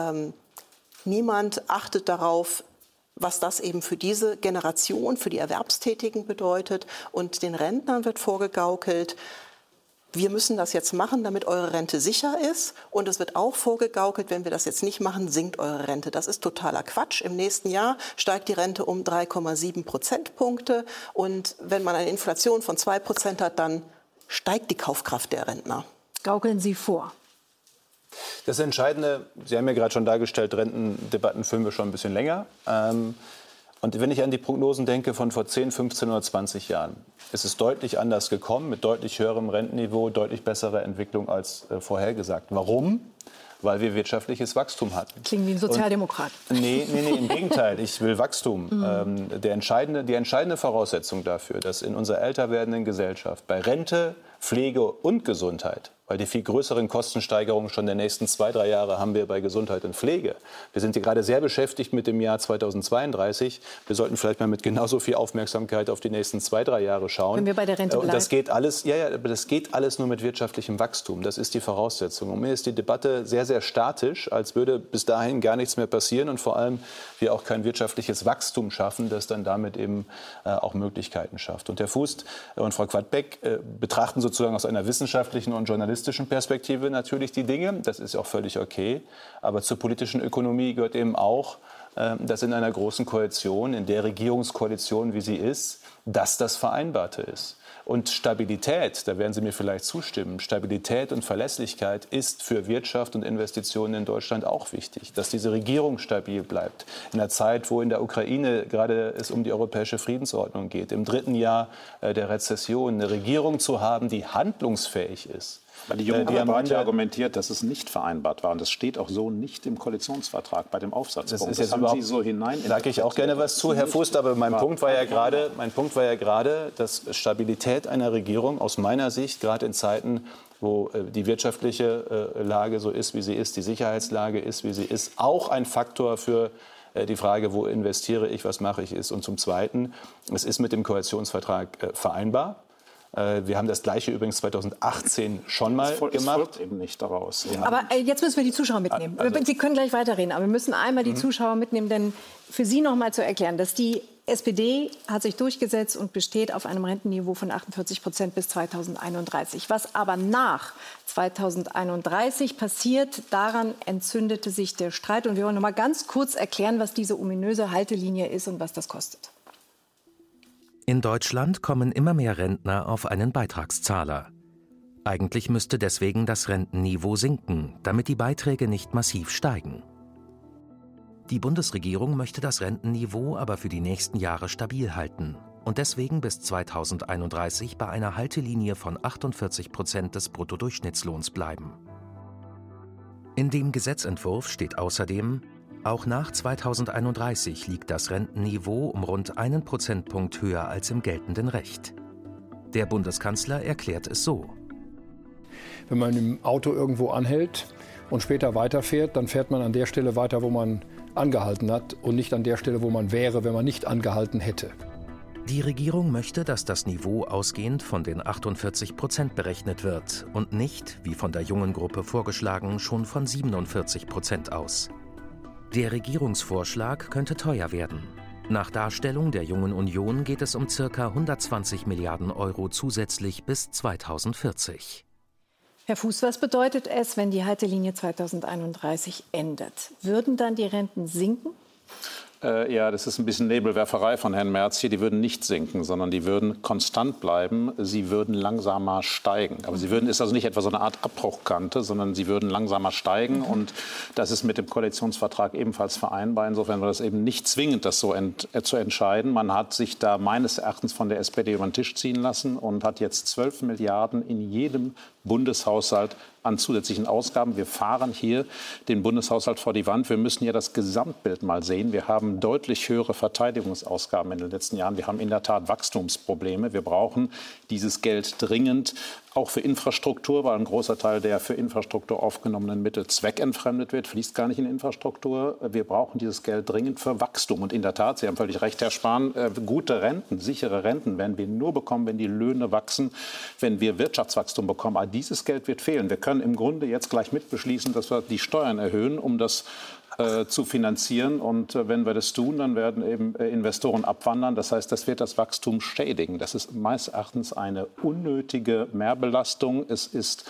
niemand achtet darauf, was das eben für diese Generation, für die Erwerbstätigen bedeutet. Und den Rentnern wird vorgegaukelt, wir müssen das jetzt machen, damit eure Rente sicher ist. Und es wird auch vorgegaukelt, wenn wir das jetzt nicht machen, sinkt eure Rente. Das ist totaler Quatsch. Im nächsten Jahr steigt die Rente um 3,7 Prozentpunkte. Und wenn man eine Inflation von 2% hat, dann steigt die Kaufkraft der Rentner. Gaukeln Sie vor. Das Entscheidende, Sie haben ja gerade schon dargestellt, Rentendebatten führen wir schon ein bisschen länger. Und wenn ich an die Prognosen denke von vor 10, 15 oder 20 Jahren, ist es deutlich anders gekommen, mit deutlich höherem Rentenniveau, deutlich bessere Entwicklung als vorhergesagt. Warum? Weil wir wirtschaftliches Wachstum hatten. Klingen wie ein Sozialdemokrat. Nee, im Gegenteil. Ich will Wachstum. Die entscheidende Voraussetzung dafür, dass in unserer älter werdenden Gesellschaft bei Rente, Pflege und Gesundheit, weil die viel größeren Kostensteigerungen schon der nächsten 2-3 Jahre haben wir bei Gesundheit und Pflege. Wir sind hier gerade sehr beschäftigt mit dem Jahr 2032. Wir sollten vielleicht mal mit genauso viel Aufmerksamkeit auf die nächsten 2-3 Jahre schauen. Wenn wir bei der Rente bleiben. Und das geht alles, das geht alles nur mit wirtschaftlichem Wachstum. Das ist die Voraussetzung. Und mir ist die Debatte sehr, sehr statisch, als würde bis dahin gar nichts mehr passieren und vor allem wir auch kein wirtschaftliches Wachstum schaffen, das dann damit eben auch Möglichkeiten schafft. Und Herr Fußt und Frau Quadbeck betrachten sozusagen aus einer wissenschaftlichen und journalistischen Perspektive natürlich die Dinge. Das ist auch völlig okay. Aber zur politischen Ökonomie gehört eben auch, dass in einer großen Koalition, in der Regierungskoalition, wie sie ist, dass das Vereinbarte ist. Und Stabilität, da werden Sie mir vielleicht zustimmen, Stabilität und Verlässlichkeit ist für Wirtschaft und Investitionen in Deutschland auch wichtig. Dass diese Regierung stabil bleibt. In einer Zeit, wo in der Ukraine gerade es um die europäische Friedensordnung geht, im 3. Jahr der Rezession, eine Regierung zu haben, die handlungsfähig ist. Weil die Jungen haben heute argumentiert, dass es nicht vereinbart war. Und das steht auch so nicht im Koalitionsvertrag bei dem Aufsatzpunkt. Das haben Sie so hinein. Da sage ich auch gerne was zu, Herr Fußt. Aber mein Punkt war ja gerade, dass Stabilität einer Regierung aus meiner Sicht, gerade in Zeiten, wo die wirtschaftliche Lage so ist, wie sie ist, die Sicherheitslage ist, wie sie ist, auch ein Faktor für die Frage, wo investiere ich, was mache ich, ist. Und zum Zweiten, es ist mit dem Koalitionsvertrag vereinbar. Wir haben das Gleiche übrigens 2018 schon mal gemacht. Es folgt eben nicht daraus. Ja. Aber jetzt müssen wir die Zuschauer mitnehmen. Sie können gleich weiterreden, aber wir müssen einmal die Zuschauer mitnehmen, denn für Sie noch mal zu erklären, dass die SPD hat sich durchgesetzt und besteht auf einem Rentenniveau von 48% bis 2031. Was aber nach 2031 passiert, daran entzündete sich der Streit. Und wir wollen noch mal ganz kurz erklären, was diese ominöse Haltelinie ist und was das kostet. In Deutschland kommen immer mehr Rentner auf einen Beitragszahler. Eigentlich müsste deswegen das Rentenniveau sinken, damit die Beiträge nicht massiv steigen. Die Bundesregierung möchte das Rentenniveau aber für die nächsten Jahre stabil halten und deswegen bis 2031 bei einer Haltelinie von 48% des Bruttodurchschnittslohns bleiben. In dem Gesetzentwurf steht außerdem: Auch nach 2031 liegt das Rentenniveau um rund 1 Prozentpunkt höher als im geltenden Recht. Der Bundeskanzler erklärt es so: Wenn man im Auto irgendwo anhält und später weiterfährt, dann fährt man an der Stelle weiter, wo man angehalten hat und nicht an der Stelle, wo man wäre, wenn man nicht angehalten hätte. Die Regierung möchte, dass das Niveau ausgehend von den 48% berechnet wird und nicht, wie von der Jungen Gruppe vorgeschlagen, schon von 47% aus. Der Regierungsvorschlag könnte teuer werden. Nach Darstellung der Jungen Union geht es um ca. 120 Milliarden Euro zusätzlich bis 2040. Herr Fuß, was bedeutet es, wenn die Haltelinie 2031 endet? Würden dann die Renten sinken? Ja, das ist ein bisschen Nebelwerferei von Herrn Merz hier. Die würden nicht sinken, sondern die würden konstant bleiben. Sie würden langsamer steigen. Aber sie würden, ist also nicht etwa so eine Art Abbruchkante, sondern sie würden langsamer steigen. Und das ist mit dem Koalitionsvertrag ebenfalls vereinbar. Insofern war das eben nicht zwingend, das so zu entscheiden. Man hat sich da meines Erachtens von der SPD über den Tisch ziehen lassen und hat jetzt 12 Milliarden in jedem Bundeshaushalt an zusätzlichen Ausgaben. Wir fahren hier den Bundeshaushalt vor die Wand. Wir müssen ja das Gesamtbild mal sehen. Wir haben deutlich höhere Verteidigungsausgaben in den letzten Jahren. Wir haben in der Tat Wachstumsprobleme. Wir brauchen dieses Geld dringend, auch für Infrastruktur, weil ein großer Teil der für Infrastruktur aufgenommenen Mittel zweckentfremdet wird, fließt gar nicht in Infrastruktur. Wir brauchen dieses Geld dringend für Wachstum. Und in der Tat, Sie haben völlig recht, Herr Spahn, gute Renten, sichere Renten werden wir nur bekommen, wenn die Löhne wachsen, wenn wir Wirtschaftswachstum bekommen. Aber dieses Geld wird fehlen. Wir können im Grunde jetzt gleich mit beschließen, dass wir die Steuern erhöhen, um das zu finanzieren. Und wenn wir das tun, dann werden eben Investoren abwandern. Das heißt, das wird das Wachstum schädigen. Das ist meines Erachtens eine unnötige Mehrbelastung. Es ist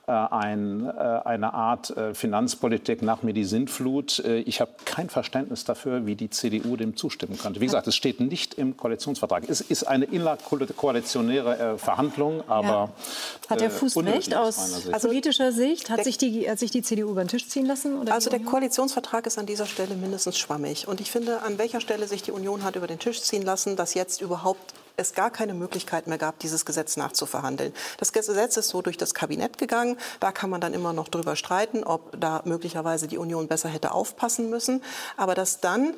eine Art Finanzpolitik nach mir die Sintflut. Ich habe kein Verständnis dafür, wie die CDU dem zustimmen könnte. Wie gesagt, es steht nicht im Koalitionsvertrag. Es ist eine innerkoalitionäre Verhandlung, aber hat Herr Fuß recht aus politischer Sicht? Hat sich die CDU über den Tisch ziehen lassen? Oder also der Koalitionsvertrag ist an dieser Stelle mindestens schwammig. Und ich finde, an welcher Stelle sich die Union hat über den Tisch ziehen lassen, dass jetzt überhaupt es gar keine Möglichkeit mehr gab, dieses Gesetz nachzuverhandeln. Das Gesetz ist so durch das Kabinett gegangen. Da kann man dann immer noch drüber streiten, ob da möglicherweise die Union besser hätte aufpassen müssen. Aber dass dann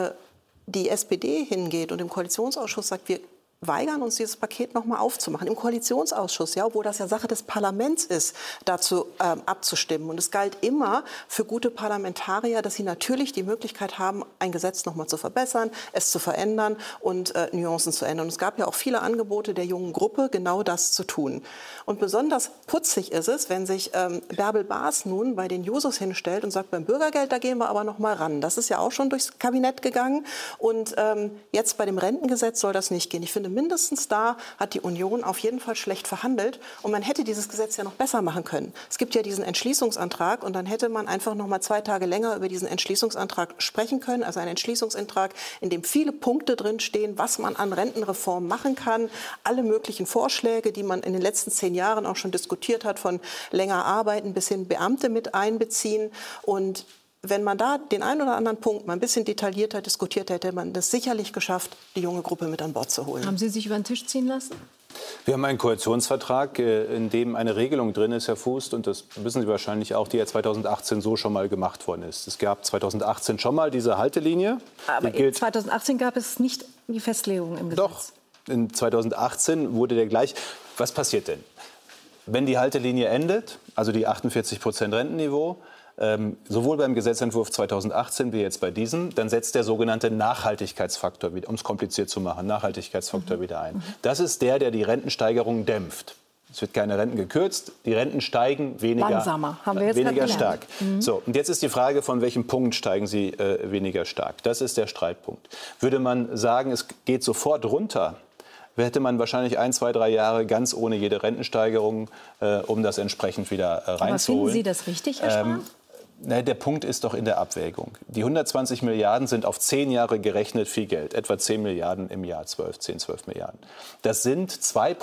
die SPD hingeht und im Koalitionsausschuss sagt, wir weigern uns, dieses Paket noch mal aufzumachen. Im Koalitionsausschuss, ja, obwohl das ja Sache des Parlaments ist, dazu abzustimmen. Und es galt immer für gute Parlamentarier, dass sie natürlich die Möglichkeit haben, ein Gesetz noch mal zu verbessern, es zu verändern und Nuancen zu ändern. Und es gab ja auch viele Angebote der jungen Gruppe, genau das zu tun. Und besonders putzig ist es, wenn sich Bärbel Baas nun bei den Jusos hinstellt und sagt, beim Bürgergeld, da gehen wir aber noch mal ran. Das ist ja auch schon durchs Kabinett gegangen. Und jetzt bei dem Rentengesetz soll das nicht gehen. Ich finde, mindestens da hat die Union auf jeden Fall schlecht verhandelt. Und man hätte dieses Gesetz ja noch besser machen können. Es gibt ja diesen Entschließungsantrag und dann hätte man einfach noch mal 2 Tage länger über diesen Entschließungsantrag sprechen können. Also ein Entschließungsantrag, in dem viele Punkte drin stehen, was man an Rentenreform machen kann. Alle möglichen Vorschläge, die man in den letzten 10 Jahren auch schon diskutiert hat, von länger arbeiten bis hin Beamte mit einbeziehen. Und wenn man da den einen oder anderen Punkt mal ein bisschen detaillierter diskutiert hätte, hätte man das sicherlich geschafft, die junge Gruppe mit an Bord zu holen. Haben Sie sich über den Tisch ziehen lassen? Wir haben einen Koalitionsvertrag, in dem eine Regelung drin ist, Herr Fuß, und das wissen Sie wahrscheinlich auch, die ja 2018 so schon mal gemacht worden ist. Es gab 2018 schon mal diese Haltelinie. Aber 2018 gab es nicht die Festlegung im Gesetz. Doch, in 2018 wurde der gleich. Was passiert denn? Wenn die Haltelinie endet, also die 48% Rentenniveau, sowohl beim Gesetzentwurf 2018 wie jetzt bei diesem, dann setzt der sogenannte Nachhaltigkeitsfaktor, um es kompliziert zu machen, Nachhaltigkeitsfaktor wieder ein. Das ist der die Rentensteigerung dämpft. Es wird keine Renten gekürzt, die Renten steigen langsamer, haben wir jetzt weniger stark. So, und jetzt ist die Frage, von welchem Punkt steigen sie weniger stark? Das ist der Streitpunkt. Würde man sagen, es geht sofort runter, hätte man wahrscheinlich 1, 2, 3 Jahre ganz ohne jede Rentensteigerung, um das entsprechend wieder reinzuholen. Aber finden Sie das richtig, Herr Spahn? Der Punkt ist doch in der Abwägung. Die 120 Milliarden sind auf 10 Jahre gerechnet viel Geld. Etwa 10 Milliarden im Jahr, 12 Milliarden. Das sind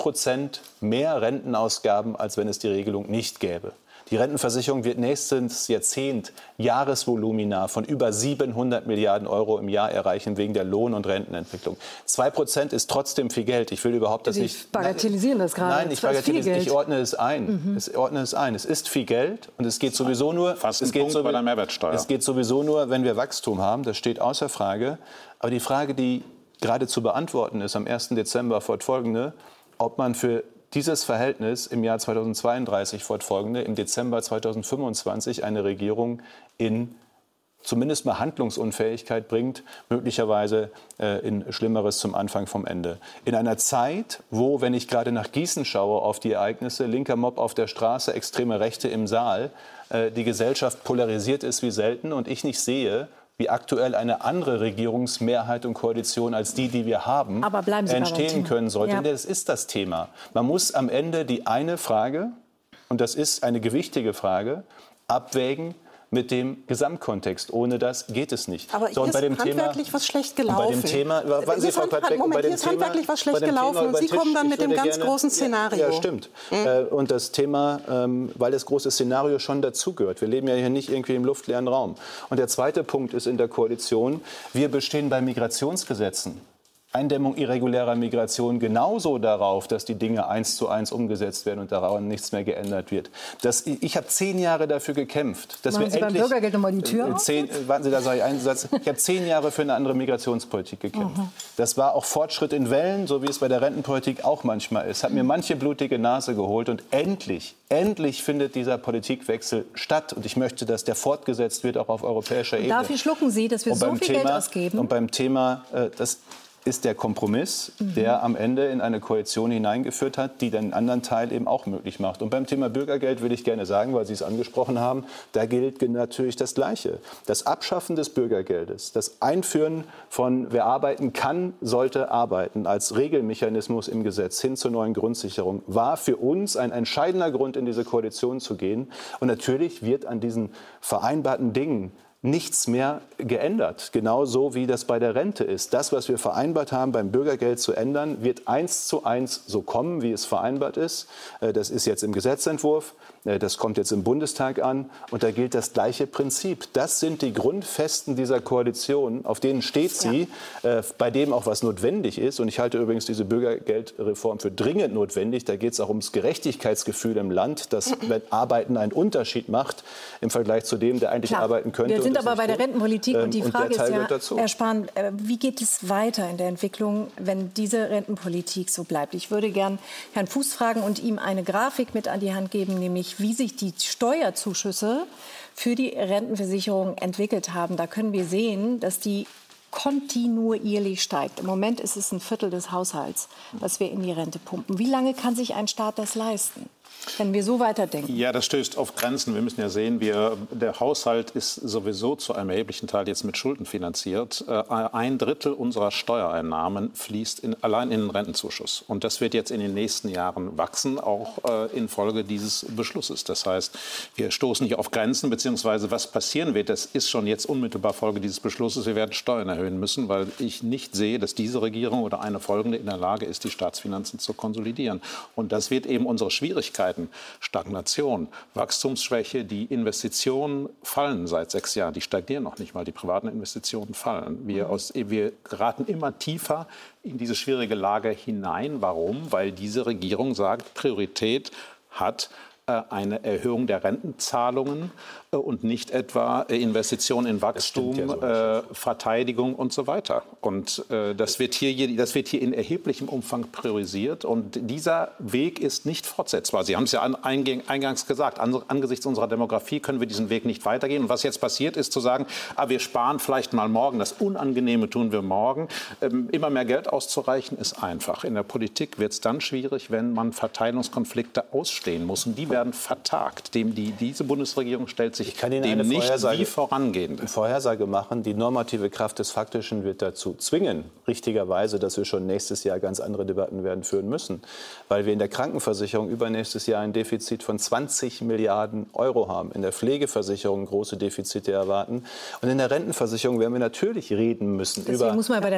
2% mehr Rentenausgaben, als wenn es die Regelung nicht gäbe. Die Rentenversicherung wird nächstes Jahrzehnt Jahresvolumina von über 700 Milliarden Euro im Jahr erreichen wegen der Lohn- und Rentenentwicklung. 2% ist trotzdem viel Geld. Ich will überhaupt das nicht... Sie bagatellisieren das gerade. Nein, ich ordne es ein. Es ist viel Geld und es geht sowieso nur... Fast ein Punkt bei der Mehrwertsteuer. Es geht sowieso nur, wenn wir Wachstum haben. Das steht außer Frage. Aber die Frage, die gerade zu beantworten ist am 1. Dezember fortfolgende, ob man für dieses Verhältnis im Jahr 2032 fortfolgende, im Dezember 2025 eine Regierung in zumindest mal Handlungsunfähigkeit bringt, möglicherweise in Schlimmeres zum Anfang vom Ende. In einer Zeit, wo, wenn ich gerade nach Gießen schaue auf die Ereignisse, linker Mob auf der Straße, extreme Rechte im Saal, die Gesellschaft polarisiert ist wie selten und ich nicht sehe, wie aktuell eine andere Regierungsmehrheit und Koalition als die wir haben, entstehen können sollte. Ja. Das ist das Thema. Man muss am Ende die eine Frage, und das ist eine gewichtige Frage, abwägen mit dem Gesamtkontext. Ohne das geht es nicht. Aber hier ist handwerklich was schlecht gelaufen. Bei dem Thema, warten Sie, Frau Patek, Moment, hier ist handwerklich was schlecht gelaufen und Sie kommen dann mit dem ganz großen Szenario. Ja, stimmt. Und das Thema, weil das große Szenario schon dazugehört. Wir leben ja hier nicht irgendwie im luftleeren Raum. Und der zweite Punkt ist in der Koalition, wir bestehen bei Migrationsgesetzen Eindämmung irregulärer Migration genauso darauf, dass die Dinge 1:1 umgesetzt werden und daran nichts mehr geändert wird. Ich habe 10 Jahre dafür gekämpft, dass Machen wir Sie endlich... beim Bürgergeld nochmal die Tür auf? Warten Sie, da sage ich einen Satz. Ich habe 10 Jahre für eine andere Migrationspolitik gekämpft. Das war auch Fortschritt in Wellen, so wie es bei der Rentenpolitik auch manchmal ist. Hat mir manche blutige Nase geholt und endlich findet dieser Politikwechsel statt. Und ich möchte, dass der fortgesetzt wird, auch auf europäischer Ebene. Dafür schlucken Sie, dass wir so viel Geld ausgeben? Und beim Thema, das ist der Kompromiss, der am Ende in eine Koalition hineingeführt hat, die den anderen Teil eben auch möglich macht. Und beim Thema Bürgergeld will ich gerne sagen, weil Sie es angesprochen haben, da gilt natürlich das Gleiche. Das Abschaffen des Bürgergeldes, das Einführen von wer arbeiten kann, sollte arbeiten als Regelmechanismus im Gesetz hin zur neuen Grundsicherung, war für uns ein entscheidender Grund, in diese Koalition zu gehen. Und natürlich wird an diesen vereinbarten Dingen nichts mehr geändert. Genauso wie das bei der Rente ist. Das, was wir vereinbart haben, beim Bürgergeld zu ändern, wird 1:1 so kommen, wie es vereinbart ist. Das ist jetzt im Gesetzentwurf. Das kommt jetzt im Bundestag an. Und da gilt das gleiche Prinzip. Das sind die Grundfesten dieser Koalition. Auf denen steht sie, bei dem auch was notwendig ist. Und ich halte übrigens diese Bürgergeldreform für dringend notwendig. Da geht es auch ums Gerechtigkeitsgefühl im Land, dass wenn Arbeiten einen Unterschied macht im Vergleich zu dem, der eigentlich arbeiten könnte. Wir sind aber bei der Rentenpolitik und die Frage ist ja, dazu. Herr Spahn, wie geht es weiter in der Entwicklung, wenn diese Rentenpolitik so bleibt? Ich würde gern Herrn Fuß fragen und ihm eine Grafik mit an die Hand geben, nämlich wie sich die Steuerzuschüsse für die Rentenversicherung entwickelt haben. Da können wir sehen, dass die kontinuierlich steigt. Im Moment ist es 1/4 des Haushalts, was wir in die Rente pumpen. Wie lange kann sich ein Staat das leisten, wenn wir so weiterdenken? Ja, das stößt auf Grenzen. Wir müssen ja sehen, der Haushalt ist sowieso zu einem erheblichen Teil jetzt mit Schulden finanziert. 1/3 unserer Steuereinnahmen fließt allein in den Rentenzuschuss. Und das wird jetzt in den nächsten Jahren wachsen, auch infolge dieses Beschlusses. Das heißt, wir stoßen hier auf Grenzen, beziehungsweise was passieren wird, das ist schon jetzt unmittelbar Folge dieses Beschlusses. Wir werden Steuern erhöhen müssen, weil ich nicht sehe, dass diese Regierung oder eine folgende in der Lage ist, die Staatsfinanzen zu konsolidieren. Und das wird eben unsere Schwierigkeit. Stagnation, Wachstumsschwäche, die Investitionen fallen seit 6 Jahren. Die stagnieren noch nicht mal, die privaten Investitionen fallen. Wir geraten immer tiefer in diese schwierige Lage hinein. Warum? Weil diese Regierung sagt, Priorität hat eine Erhöhung der Rentenzahlungen und nicht etwa Investitionen in Wachstum, Verteidigung und so weiter. Und das wird hier in erheblichem Umfang priorisiert. Und dieser Weg ist nicht fortsetzbar. Sie haben es ja eingangs gesagt, angesichts unserer Demografie können wir diesen Weg nicht weitergehen. Und was jetzt passiert, ist zu sagen, wir sparen vielleicht mal morgen, das Unangenehme tun wir morgen. Immer mehr Geld auszureichen ist einfach. In der Politik wird es dann schwierig, wenn man Verteilungskonflikte ausstehen muss. Und die werden vertagt. Diese Bundesregierung stellt sich dem nicht wie vorangehende. Vorhersage machen. Die normative Kraft des Faktischen wird dazu zwingen, richtigerweise, dass wir schon nächstes Jahr ganz andere Debatten werden führen müssen. Weil wir in der Krankenversicherung übernächstes Jahr ein Defizit von 20 Milliarden Euro haben. In der Pflegeversicherung große Defizite erwarten. Und in der Rentenversicherung werden wir natürlich reden müssen über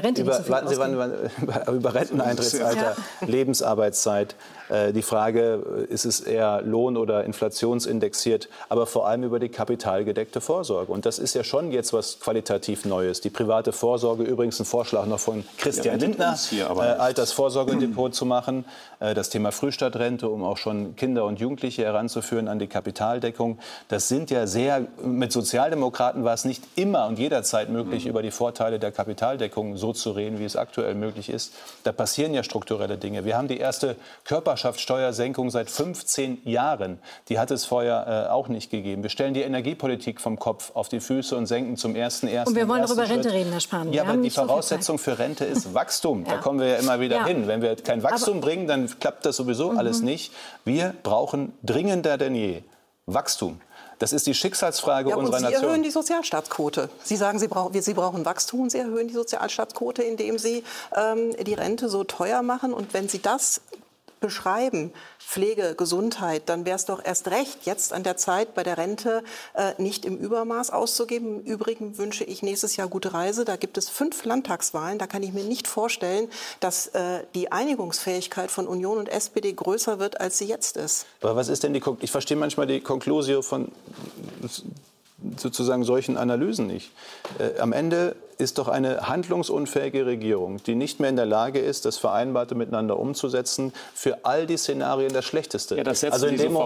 Renteneintrittsalter, Lebensarbeitszeit. Die Frage, ist es eher Lohn- oder inflationsindexiert, aber vor allem über die kapitalgedeckte Vorsorge. Und das ist ja schon jetzt was qualitativ Neues. Die private Vorsorge, übrigens ein Vorschlag noch von Christian Lindner, Altersvorsorgedepot zu machen. Das Thema Frühstadtrente, um auch schon Kinder und Jugendliche heranzuführen an die Kapitaldeckung. Das sind ja mit Sozialdemokraten war es nicht immer und jederzeit möglich, über die Vorteile der Kapitaldeckung so zu reden, wie es aktuell möglich ist. Da passieren ja strukturelle Dinge. Wir haben die erste Körperschaftssteuersenkung seit 15 Jahren. Die hat es vorher auch nicht gegeben. Wir stellen die Energiepolitik vom Kopf auf die Füße und senken zum 1.1. Und wir wollen auch über Rente reden, Herr Spahn. Ja, aber die Voraussetzung für Rente ist Wachstum. Da kommen wir ja immer wieder hin. Wenn wir kein Wachstum bringen, dann klappt das sowieso alles nicht. Wir brauchen dringender denn je Wachstum. Das ist die Schicksalsfrage unserer Nation. Sie erhöhen die Sozialstaatsquote. Sie sagen, Sie brauchen Wachstum und Sie erhöhen die Sozialstaatsquote, indem Sie die Rente so teuer machen. Und wenn Sie das beschreiben, Pflege, Gesundheit, dann wäre es doch erst recht jetzt an der Zeit, bei der Rente nicht im Übermaß auszugeben. Im Übrigen wünsche ich nächstes Jahr gute Reise. Da gibt es 5 Landtagswahlen. Da kann ich mir nicht vorstellen, dass die Einigungsfähigkeit von Union und SPD größer wird, als sie jetzt ist. Aber was ist denn ich verstehe manchmal die Conclusio von sozusagen solchen Analysen nicht. Am Ende ist doch eine handlungsunfähige Regierung, die nicht mehr in der Lage ist, das Vereinbarte miteinander umsetzen, für all die Szenarien das Schlechteste. Ja, das setzt in dem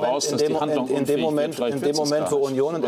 Moment, wo Union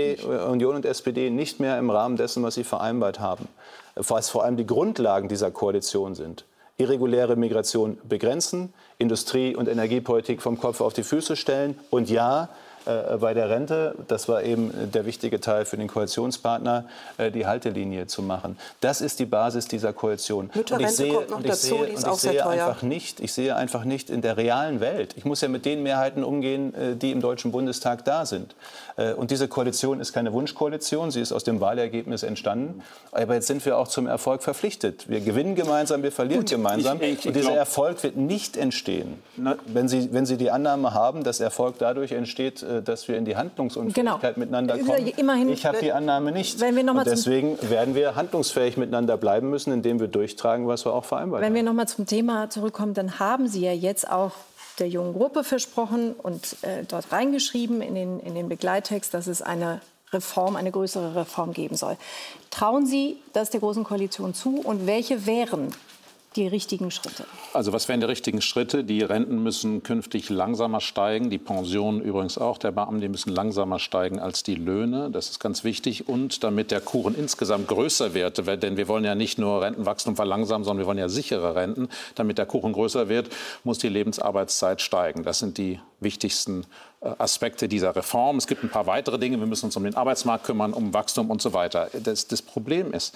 und SPD nicht mehr im Rahmen dessen, was sie vereinbart haben, was vor allem die Grundlagen dieser Koalition sind, irreguläre Migration begrenzen, Industrie- und Energiepolitik vom Kopf auf die Füße stellen und ja, bei der Rente, das war eben der wichtige Teil für den Koalitionspartner, die Haltelinie zu machen. Das ist die Basis dieser Koalition. Mütterrente kommt noch dazu, die ist auch sehr teuer. Ich sehe einfach nicht in der realen Welt. Ich muss ja mit den Mehrheiten umgehen, die im Deutschen Bundestag da sind. Und diese Koalition ist keine Wunschkoalition, sie ist aus dem Wahlergebnis entstanden. Aber jetzt sind wir auch zum Erfolg verpflichtet. Wir gewinnen gemeinsam, wir verlieren gemeinsam. Und dieser Erfolg wird nicht entstehen, wenn Sie die Annahme haben, dass Erfolg dadurch entsteht, dass wir in die Handlungsunfähigkeit miteinander kommen. Immerhin, ich habe die Annahme nicht. Und deswegen werden wir handlungsfähig miteinander bleiben müssen, indem wir durchtragen, was wir auch vereinbart haben. Wenn wir noch mal zum Thema zurückkommen, dann haben Sie ja jetzt auch der jungen Gruppe versprochen und dort reingeschrieben in den Begleittext, dass es eine größere Reform geben soll. Trauen Sie das der Großen Koalition zu und welche wären die richtigen Schritte? Also was wären die richtigen Schritte? Die Renten müssen künftig langsamer steigen, die Pensionen übrigens auch der Beamten, die müssen langsamer steigen als die Löhne. Das ist ganz wichtig. Und damit der Kuchen insgesamt größer wird, denn wir wollen ja nicht nur Rentenwachstum verlangsamen, sondern wir wollen ja sichere Renten. Damit der Kuchen größer wird, muss die Lebensarbeitszeit steigen. Das sind die wichtigsten Aspekte dieser Reform. Es gibt ein paar weitere Dinge. Wir müssen uns um den Arbeitsmarkt kümmern, um Wachstum und so weiter. Das Problem ist,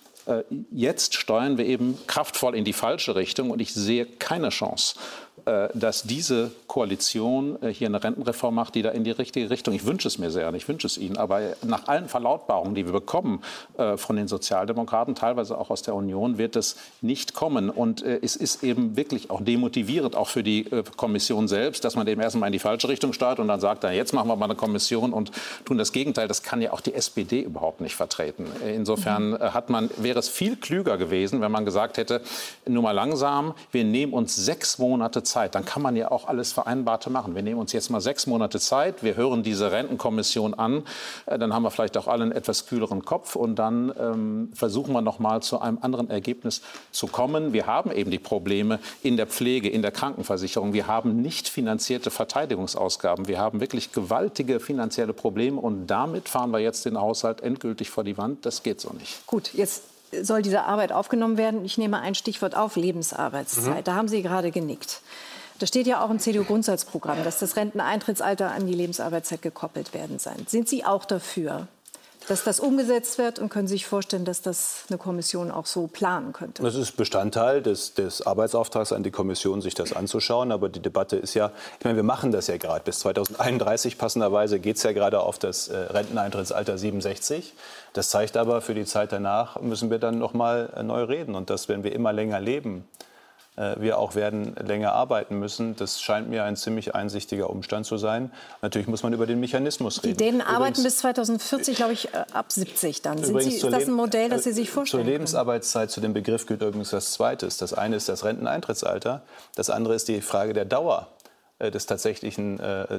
jetzt steuern wir eben kraftvoll in die falsche Richtung und ich sehe keine Chance, dass diese Koalition hier eine Rentenreform macht, die da in die richtige Richtung. Ich wünsche es mir sehr, ich wünsche es Ihnen, aber nach allen Verlautbarungen, die wir bekommen von den Sozialdemokraten, teilweise auch aus der Union, wird es nicht kommen. Und es ist eben wirklich auch demotivierend, auch für die Kommission selbst, dass man eben erstmal in die falsche Richtung startet und dann sagt, jetzt machen wir mal eine Kommission und tun das Gegenteil. Das kann ja auch die SPD überhaupt nicht vertreten. Insofern wäre es viel klüger gewesen, wenn man gesagt hätte, nur mal langsam, wir nehmen uns 6 Monate Zeit. Dann kann man ja auch alles Vereinbarte machen. Wir nehmen uns jetzt mal 6 Monate Zeit. Wir hören diese Rentenkommission an. Dann haben wir vielleicht auch alle einen etwas kühleren Kopf. Und dann versuchen wir noch mal zu einem anderen Ergebnis zu kommen. Wir haben eben die Probleme in der Pflege, in der Krankenversicherung. Wir haben nicht finanzierte Verteidigungsausgaben. Wir haben wirklich gewaltige finanzielle Probleme. Und damit fahren wir jetzt den Haushalt endgültig vor die Wand. Das geht so nicht. Gut, jetzt soll diese Arbeit aufgenommen werden. Ich nehme ein Stichwort auf, Lebensarbeitszeit. Da haben Sie gerade genickt. Das steht ja auch im CDU-Grundsatzprogramm, dass das Renteneintrittsalter an die Lebensarbeitszeit gekoppelt werden soll. Sind Sie auch dafür, dass das umgesetzt wird? Und können Sie sich vorstellen, dass das eine Kommission auch so planen könnte? Das ist Bestandteil des Arbeitsauftrags an die Kommission, sich das anzuschauen. Aber die Debatte ist ja, ich meine, wir machen das ja gerade. Bis 2031 passenderweise geht es ja gerade auf das Renteneintrittsalter 67. Das zeigt aber, für die Zeit danach müssen wir dann noch mal neu reden. Und dass, wenn wir immer länger leben, wir auch werden länger arbeiten müssen. Das scheint mir ein ziemlich einsichtiger Umstand zu sein. Natürlich muss man über den Mechanismus reden. Die Dänen arbeiten bis 2040, glaube ich, ab 70 dann. Ist das ein Modell, das Sie sich vorstellen Zur Lebensarbeitszeit, zu dem Begriff gilt übrigens das Zweite. Das eine ist das Renteneintrittsalter, das andere ist die Frage der Dauer der tatsächlichen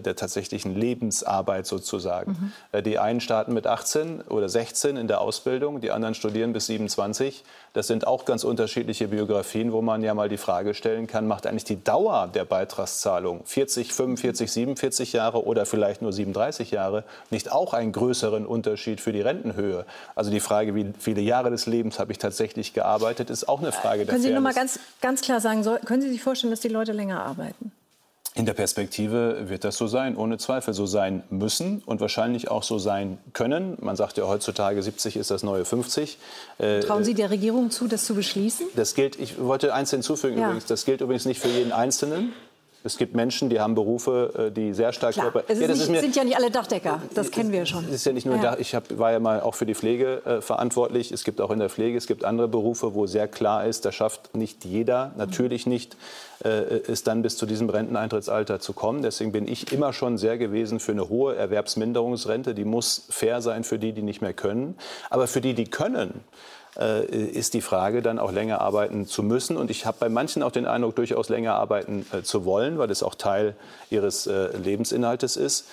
Lebensarbeit sozusagen. Die einen starten mit 18 oder 16 in der Ausbildung, die anderen studieren bis 27. Das sind auch ganz unterschiedliche Biografien, wo man ja mal die Frage stellen kann, macht eigentlich die Dauer der Beitragszahlung 40, 45, 47 Jahre oder vielleicht nur 37 Jahre nicht auch einen größeren Unterschied für die Rentenhöhe? Also die Frage, wie viele Jahre des Lebens habe ich tatsächlich gearbeitet, ist auch eine Frage der Fairness. Können Sie noch mal ganz klar sagen, können Sie sich vorstellen, dass die Leute länger arbeiten? In der Perspektive wird das so sein, ohne Zweifel so sein müssen und wahrscheinlich auch so sein können. Man sagt ja heutzutage, 70 ist das neue 50. Trauen Sie der Regierung zu, das zu beschließen? Das gilt, ich wollte eins hinzufügen übrigens, das gilt übrigens nicht für jeden Einzelnen. Es gibt Menschen, die haben Berufe, die sehr stark... sind ja nicht alle Dachdecker, das kennen wir schon. Es ist ja nicht nur ich war ja mal auch für die Pflege verantwortlich. Es gibt auch in der Pflege, es gibt andere Berufe, wo sehr klar ist, da schafft nicht jeder, natürlich nicht, es dann bis zu diesem Renteneintrittsalter zu kommen. Deswegen bin ich immer schon sehr gewesen für eine hohe Erwerbsminderungsrente. Die muss fair sein für die, die nicht mehr können. Aber für die, die können, ist die Frage, dann auch länger arbeiten zu müssen. Und ich habe bei manchen auch den Eindruck, durchaus länger arbeiten zu wollen, weil es auch Teil ihres Lebensinhaltes ist,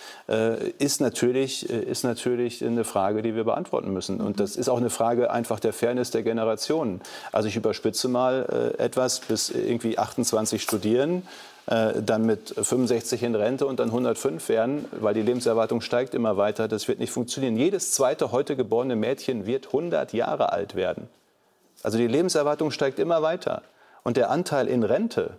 ist natürlich eine Frage, die wir beantworten müssen. Und das ist auch eine Frage einfach der Fairness der Generationen. Also ich überspitze mal etwas, bis irgendwie 28 studieren, dann mit 65 in Rente und dann 105 werden, weil die Lebenserwartung steigt immer weiter. Das wird nicht funktionieren. Jedes zweite heute geborene Mädchen wird 100 Jahre alt werden. Also die Lebenserwartung steigt immer weiter. Und der Anteil in Rente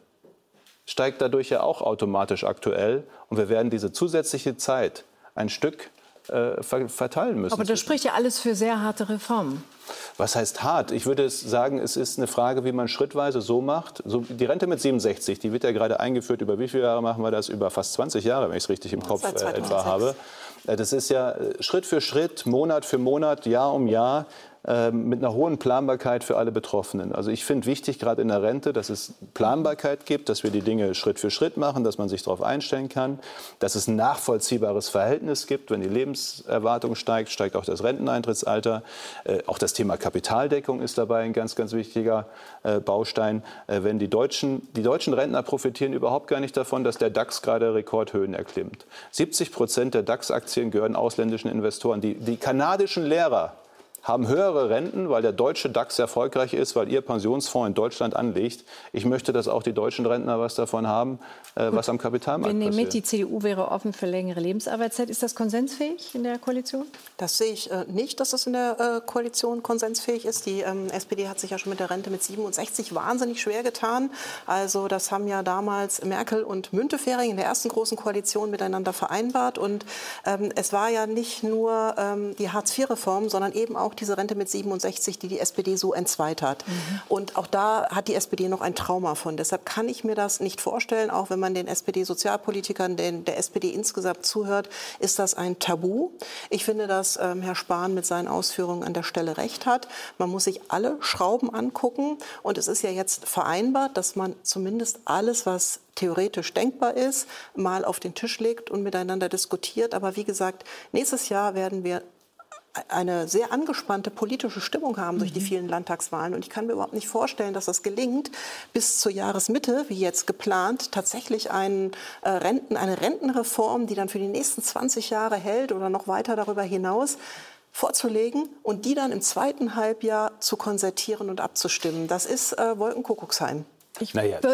steigt dadurch ja auch automatisch aktuell. Und wir werden diese zusätzliche Zeit ein Stück verteilen müssen. Aber das spricht ja alles für sehr harte Reformen. Was heißt hart? Ich würde sagen, es ist eine Frage, wie man schrittweise so macht. So, die Rente mit 67, die wird ja gerade eingeführt. Über wie viele Jahre machen wir das? Über fast 20 Jahre, wenn ich es richtig im Kopf etwa habe. Das ist ja Schritt für Schritt, Monat für Monat, Jahr um Jahr, mit einer hohen Planbarkeit für alle Betroffenen. Also ich finde wichtig, gerade in der Rente, dass es Planbarkeit gibt, dass wir die Dinge Schritt für Schritt machen, dass man sich darauf einstellen kann, dass es ein nachvollziehbares Verhältnis gibt. Wenn die Lebenserwartung steigt, steigt auch das Renteneintrittsalter. Auch das Thema Kapitaldeckung ist dabei ein ganz, ganz wichtiger Baustein. Wenn die deutschen Rentner profitieren überhaupt gar nicht davon, dass der DAX gerade Rekordhöhen erklimmt. 70% der DAX-Aktien gehören ausländischen Investoren. Die kanadischen Lehrer haben höhere Renten, weil der deutsche DAX erfolgreich ist, weil ihr Pensionsfonds in Deutschland anlegt. Ich möchte, dass auch die deutschen Rentner was davon haben, was am Kapitalmarkt passiert. Wir nehmen mit, die CDU wäre offen für längere Lebensarbeitszeit. Ist das konsensfähig in der Koalition? Das sehe ich nicht, dass das in der Koalition konsensfähig ist. Die SPD hat sich ja schon mit der Rente mit 67 wahnsinnig schwer getan. Also das haben ja damals Merkel und Müntefering in der ersten großen Koalition miteinander vereinbart. Und es war ja nicht nur die Hartz-IV-Reform, sondern eben auch diese Rente mit 67, die SPD so entzweit hat. Und auch da hat die SPD noch ein Trauma von. Deshalb kann ich mir das nicht vorstellen, auch wenn man den SPD-Sozialpolitikern, der SPD insgesamt zuhört, ist das ein Tabu. Ich finde, dass Herr Spahn mit seinen Ausführungen an der Stelle recht hat. Man muss sich alle Schrauben angucken. Und es ist ja jetzt vereinbart, dass man zumindest alles, was theoretisch denkbar ist, mal auf den Tisch legt und miteinander diskutiert. Aber wie gesagt, nächstes Jahr werden wir eine sehr angespannte politische Stimmung haben durch die vielen Landtagswahlen. Und ich kann mir überhaupt nicht vorstellen, dass das gelingt, bis zur Jahresmitte, wie jetzt geplant, tatsächlich eine Rentenreform, die dann für die nächsten 20 Jahre hält oder noch weiter darüber hinaus, vorzulegen und die dann im zweiten Halbjahr zu konzertieren und abzustimmen. Das ist Wolkenkuckucksheim. Ich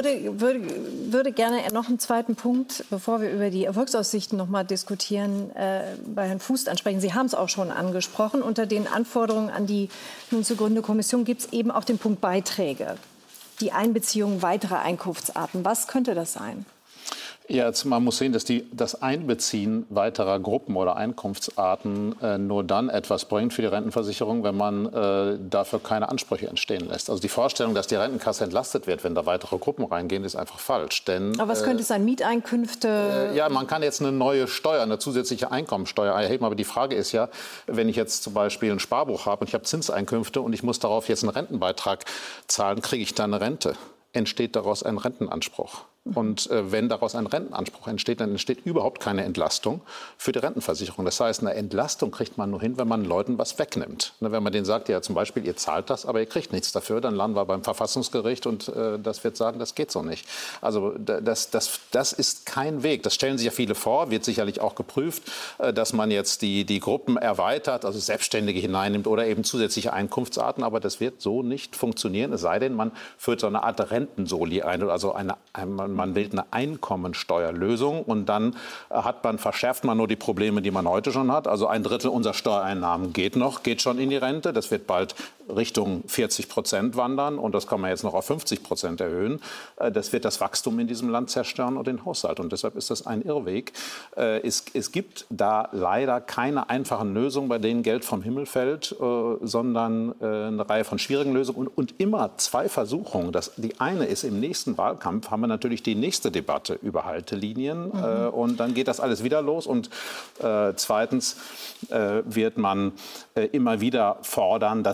würde gerne noch einen zweiten Punkt, bevor wir über die Erfolgsaussichten noch mal diskutieren, bei Herrn Fuß ansprechen. Sie haben es auch schon angesprochen. Unter den Anforderungen an die nun zugrunde Kommission gibt es eben auch den Punkt Beiträge, die Einbeziehung weiterer Einkunftsarten. Was könnte das sein? Ja, man muss sehen, dass das Einbeziehen weiterer Gruppen oder Einkunftsarten nur dann etwas bringt für die Rentenversicherung, wenn man dafür keine Ansprüche entstehen lässt. Also die Vorstellung, dass die Rentenkasse entlastet wird, wenn da weitere Gruppen reingehen, ist einfach falsch. Denn, aber was könnte es sein? Mieteinkünfte? Ja, man kann jetzt eine neue Steuer, eine zusätzliche Einkommensteuer erheben. Aber die Frage ist ja, wenn ich jetzt zum Beispiel ein Sparbuch habe und ich habe Zinseinkünfte und ich muss darauf jetzt einen Rentenbeitrag zahlen, kriege ich da eine Rente? Entsteht daraus ein Rentenanspruch? Und wenn daraus ein Rentenanspruch entsteht, dann entsteht überhaupt keine Entlastung für die Rentenversicherung. Das heißt, eine Entlastung kriegt man nur hin, wenn man Leuten was wegnimmt. Wenn man denen sagt, ja zum Beispiel, ihr zahlt das, aber ihr kriegt nichts dafür, dann landen wir beim Verfassungsgericht und das wird sagen, das geht so nicht. Also das ist kein Weg. Das stellen sich ja viele vor, wird sicherlich auch geprüft, dass man jetzt die Gruppen erweitert, also Selbstständige hineinnimmt oder eben zusätzliche Einkunftsarten. Aber das wird so nicht funktionieren, es sei denn, man führt so eine Art Rentensoli ein, also man wählt eine Einkommensteuerlösung und dann verschärft man nur die Probleme, die man heute schon hat. Also 1/3 unserer Steuereinnahmen geht schon in die Rente. Das wird bald Richtung 40% wandern und das kann man jetzt noch auf 50% erhöhen. Das wird das Wachstum in diesem Land zerstören und den Haushalt. Und deshalb ist das ein Irrweg. Es gibt da leider keine einfachen Lösungen, bei denen Geld vom Himmel fällt, sondern eine Reihe von schwierigen Lösungen und immer zwei Versuchungen. Die eine ist, im nächsten Wahlkampf haben wir natürlich die nächste Debatte über Haltelinien und dann geht das alles wieder los. Und zweitens wird man immer wieder fordern, dass der Bund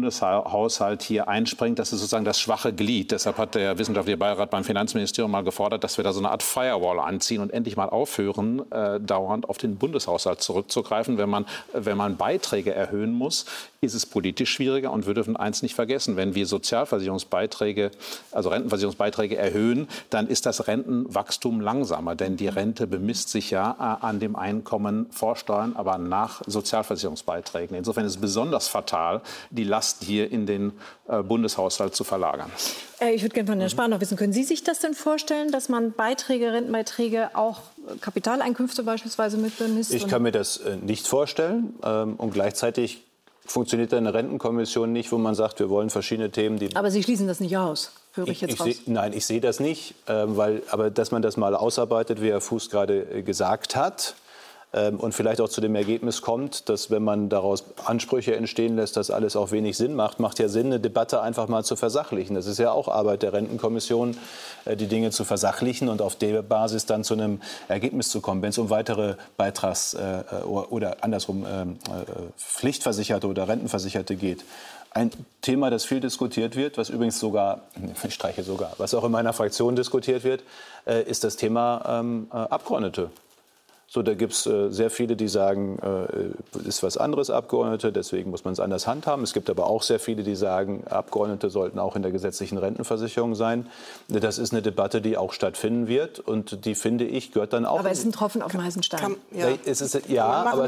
Bundeshaushalt hier einspringt. Das ist sozusagen das schwache Glied. Deshalb hat der wissenschaftliche Beirat beim Finanzministerium mal gefordert, dass wir da so eine Art Firewall anziehen und endlich mal aufhören, dauernd auf den Bundeshaushalt zurückzugreifen. Wenn man Beiträge erhöhen muss, ist es politisch schwieriger. Und wir dürfen eins nicht vergessen: Wenn wir Sozialversicherungsbeiträge, also Rentenversicherungsbeiträge erhöhen, dann ist das Rentenwachstum langsamer. Denn die Rente bemisst sich ja an dem Einkommen vor Steuern, aber nach Sozialversicherungsbeiträgen. Insofern ist es besonders fatal, die Last hier in den Bundeshaushalt zu verlagern. Ich würde gerne von Herrn Spahn noch wissen, können Sie sich das denn vorstellen, dass man Rentenbeiträge auch Kapitaleinkünfte beispielsweise mit bemisst? Ich kann mir das nicht vorstellen. Und gleichzeitig funktioniert eine Rentenkommission nicht, wo man sagt, wir wollen verschiedene Themen, die... Aber Sie schließen das nicht aus, höre ich jetzt raus. Nein, ich sehe das nicht. Aber dass man das mal ausarbeitet, wie Herr Fuß gerade gesagt hat, und vielleicht auch zu dem Ergebnis kommt, dass, wenn man daraus Ansprüche entstehen lässt, dass alles auch wenig Sinn macht ja Sinn, eine Debatte einfach mal zu versachlichen. Das ist ja auch Arbeit der Rentenkommission, die Dinge zu versachlichen und auf der Basis dann zu einem Ergebnis zu kommen. Wenn es um weitere oder andersrum Pflichtversicherte oder Rentenversicherte geht. Ein Thema, das viel diskutiert wird, was übrigens was auch in meiner Fraktion diskutiert wird, ist das Thema Abgeordnete. So, da gibt es sehr viele, die sagen, ist was anderes Abgeordnete, deswegen muss man es anders handhaben. Es gibt aber auch sehr viele, die sagen, Abgeordnete sollten auch in der gesetzlichen Rentenversicherung sein. Das ist eine Debatte, die auch stattfinden wird und die, finde ich, gehört dann auch... Aber es ist ein Tropfen auf den heißen Stein. Aber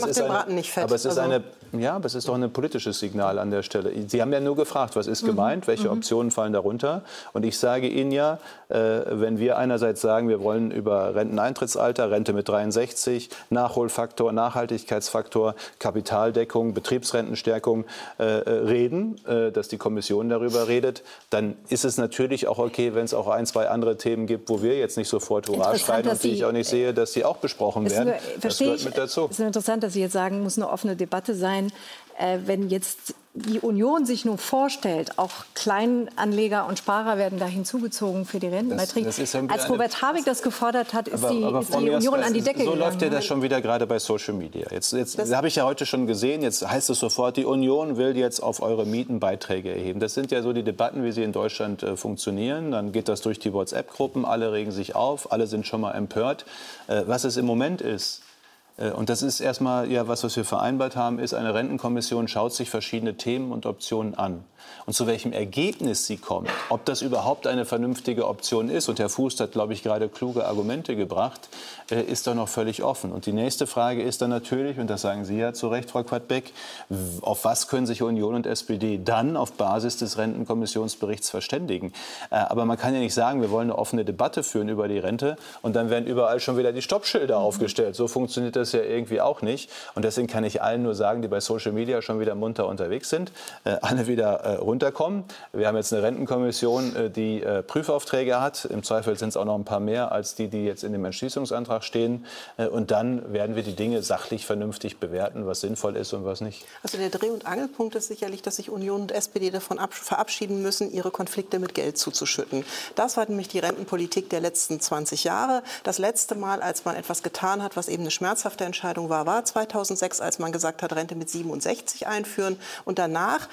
es ist doch ein politisches Signal an der Stelle. Sie haben ja nur gefragt, was ist gemeint, welche Optionen fallen darunter. Und ich sage Ihnen ja, wenn wir einerseits sagen, wir wollen über Renteneintrittsalter, Rente mit 63, Nachholfaktor, Nachhaltigkeitsfaktor, Kapitaldeckung, Betriebsrentenstärkung reden, dass die Kommission darüber redet, dann ist es natürlich auch okay, wenn es auch ein, zwei andere Themen gibt, wo wir jetzt nicht sofort Hurra schreien und die ich auch nicht sehe, dass die auch besprochen werden. Das gehört mit dazu. Es ist interessant, dass Sie jetzt sagen, muss eine offene Debatte sein. Wenn jetzt die Union sich nun vorstellt, auch Kleinanleger und Sparer werden da hinzugezogen für die Rentenbeiträge. Als Robert Habeck das gefordert hat, ist die Union an die Decke gegangen. So läuft ja das schon wieder gerade bei Social Media. Jetzt habe ich ja heute schon gesehen, jetzt heißt es sofort, die Union will jetzt auf eure Mieten Beiträge erheben. Das sind ja so die Debatten, wie sie in Deutschland funktionieren. Dann geht das durch die WhatsApp-Gruppen, alle regen sich auf, alle sind schon mal empört. Was es im Moment ist, und das ist erstmal was wir vereinbart haben, ist, eine Rentenkommission schaut sich verschiedene Themen und Optionen an. Und zu welchem Ergebnis sie kommt, ob das überhaupt eine vernünftige Option ist, und Herr Fuß hat, glaube ich, gerade kluge Argumente gebracht, ist doch noch völlig offen. Und die nächste Frage ist dann natürlich, und das sagen Sie ja zu Recht, Frau Quadbeck, auf was können sich Union und SPD dann auf Basis des Rentenkommissionsberichts verständigen? Aber man kann ja nicht sagen, wir wollen eine offene Debatte führen über die Rente und dann werden überall schon wieder die Stoppschilder aufgestellt. So funktioniert das ja irgendwie auch nicht. Und deswegen kann ich allen nur sagen, die bei Social Media schon wieder munter unterwegs sind, alle wieder runterkommen. Wir haben jetzt eine Rentenkommission, die Prüfaufträge hat. Im Zweifel sind es auch noch ein paar mehr als die jetzt in dem Entschließungsantrag stehen. Und dann werden wir die Dinge sachlich vernünftig bewerten, was sinnvoll ist und was nicht. Also der Dreh- und Angelpunkt ist sicherlich, dass sich Union und SPD davon verabschieden müssen, ihre Konflikte mit Geld zuzuschütten. Das war nämlich die Rentenpolitik der letzten 20 Jahre. Das letzte Mal, als man etwas getan hat, was eben eine schmerzhafte Entscheidung war 2006, als man gesagt hat, Rente mit 67 einführen. Und danach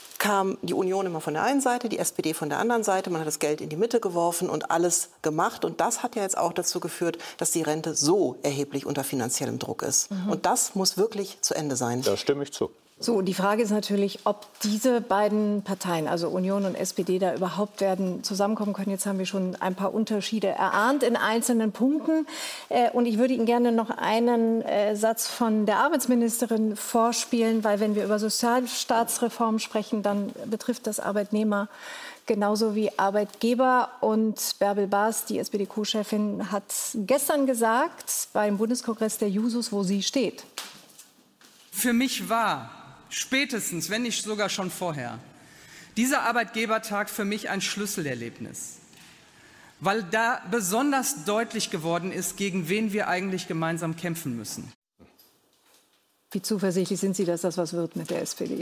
kam die Union immer von der einen Seite, die SPD von der anderen Seite. Man hat das Geld in die Mitte geworfen und alles gemacht. Und das hat ja jetzt auch dazu geführt, dass die Rente so erheblich unter finanziellem Druck ist. Und das muss wirklich zu Ende sein. Da stimme ich zu. So, und die Frage ist natürlich, ob diese beiden Parteien, also Union und SPD, da überhaupt werden zusammenkommen können. Jetzt haben wir schon ein paar Unterschiede erahnt in einzelnen Punkten. Und ich würde Ihnen gerne noch einen Satz von der Arbeitsministerin vorspielen, weil wenn wir über Sozialstaatsreform sprechen, dann betrifft das Arbeitnehmer genauso wie Arbeitgeber. Und Bärbel Baas, die SPD-Co-Chefin, hat gestern gesagt beim Bundeskongress der Jusos, wo sie steht. Für mich war spätestens, wenn nicht sogar schon vorher, dieser Arbeitgebertag für mich ein Schlüsselerlebnis, weil da besonders deutlich geworden ist, gegen wen wir eigentlich gemeinsam kämpfen müssen. Wie zuversichtlich sind Sie, dass das was wird mit der SPD?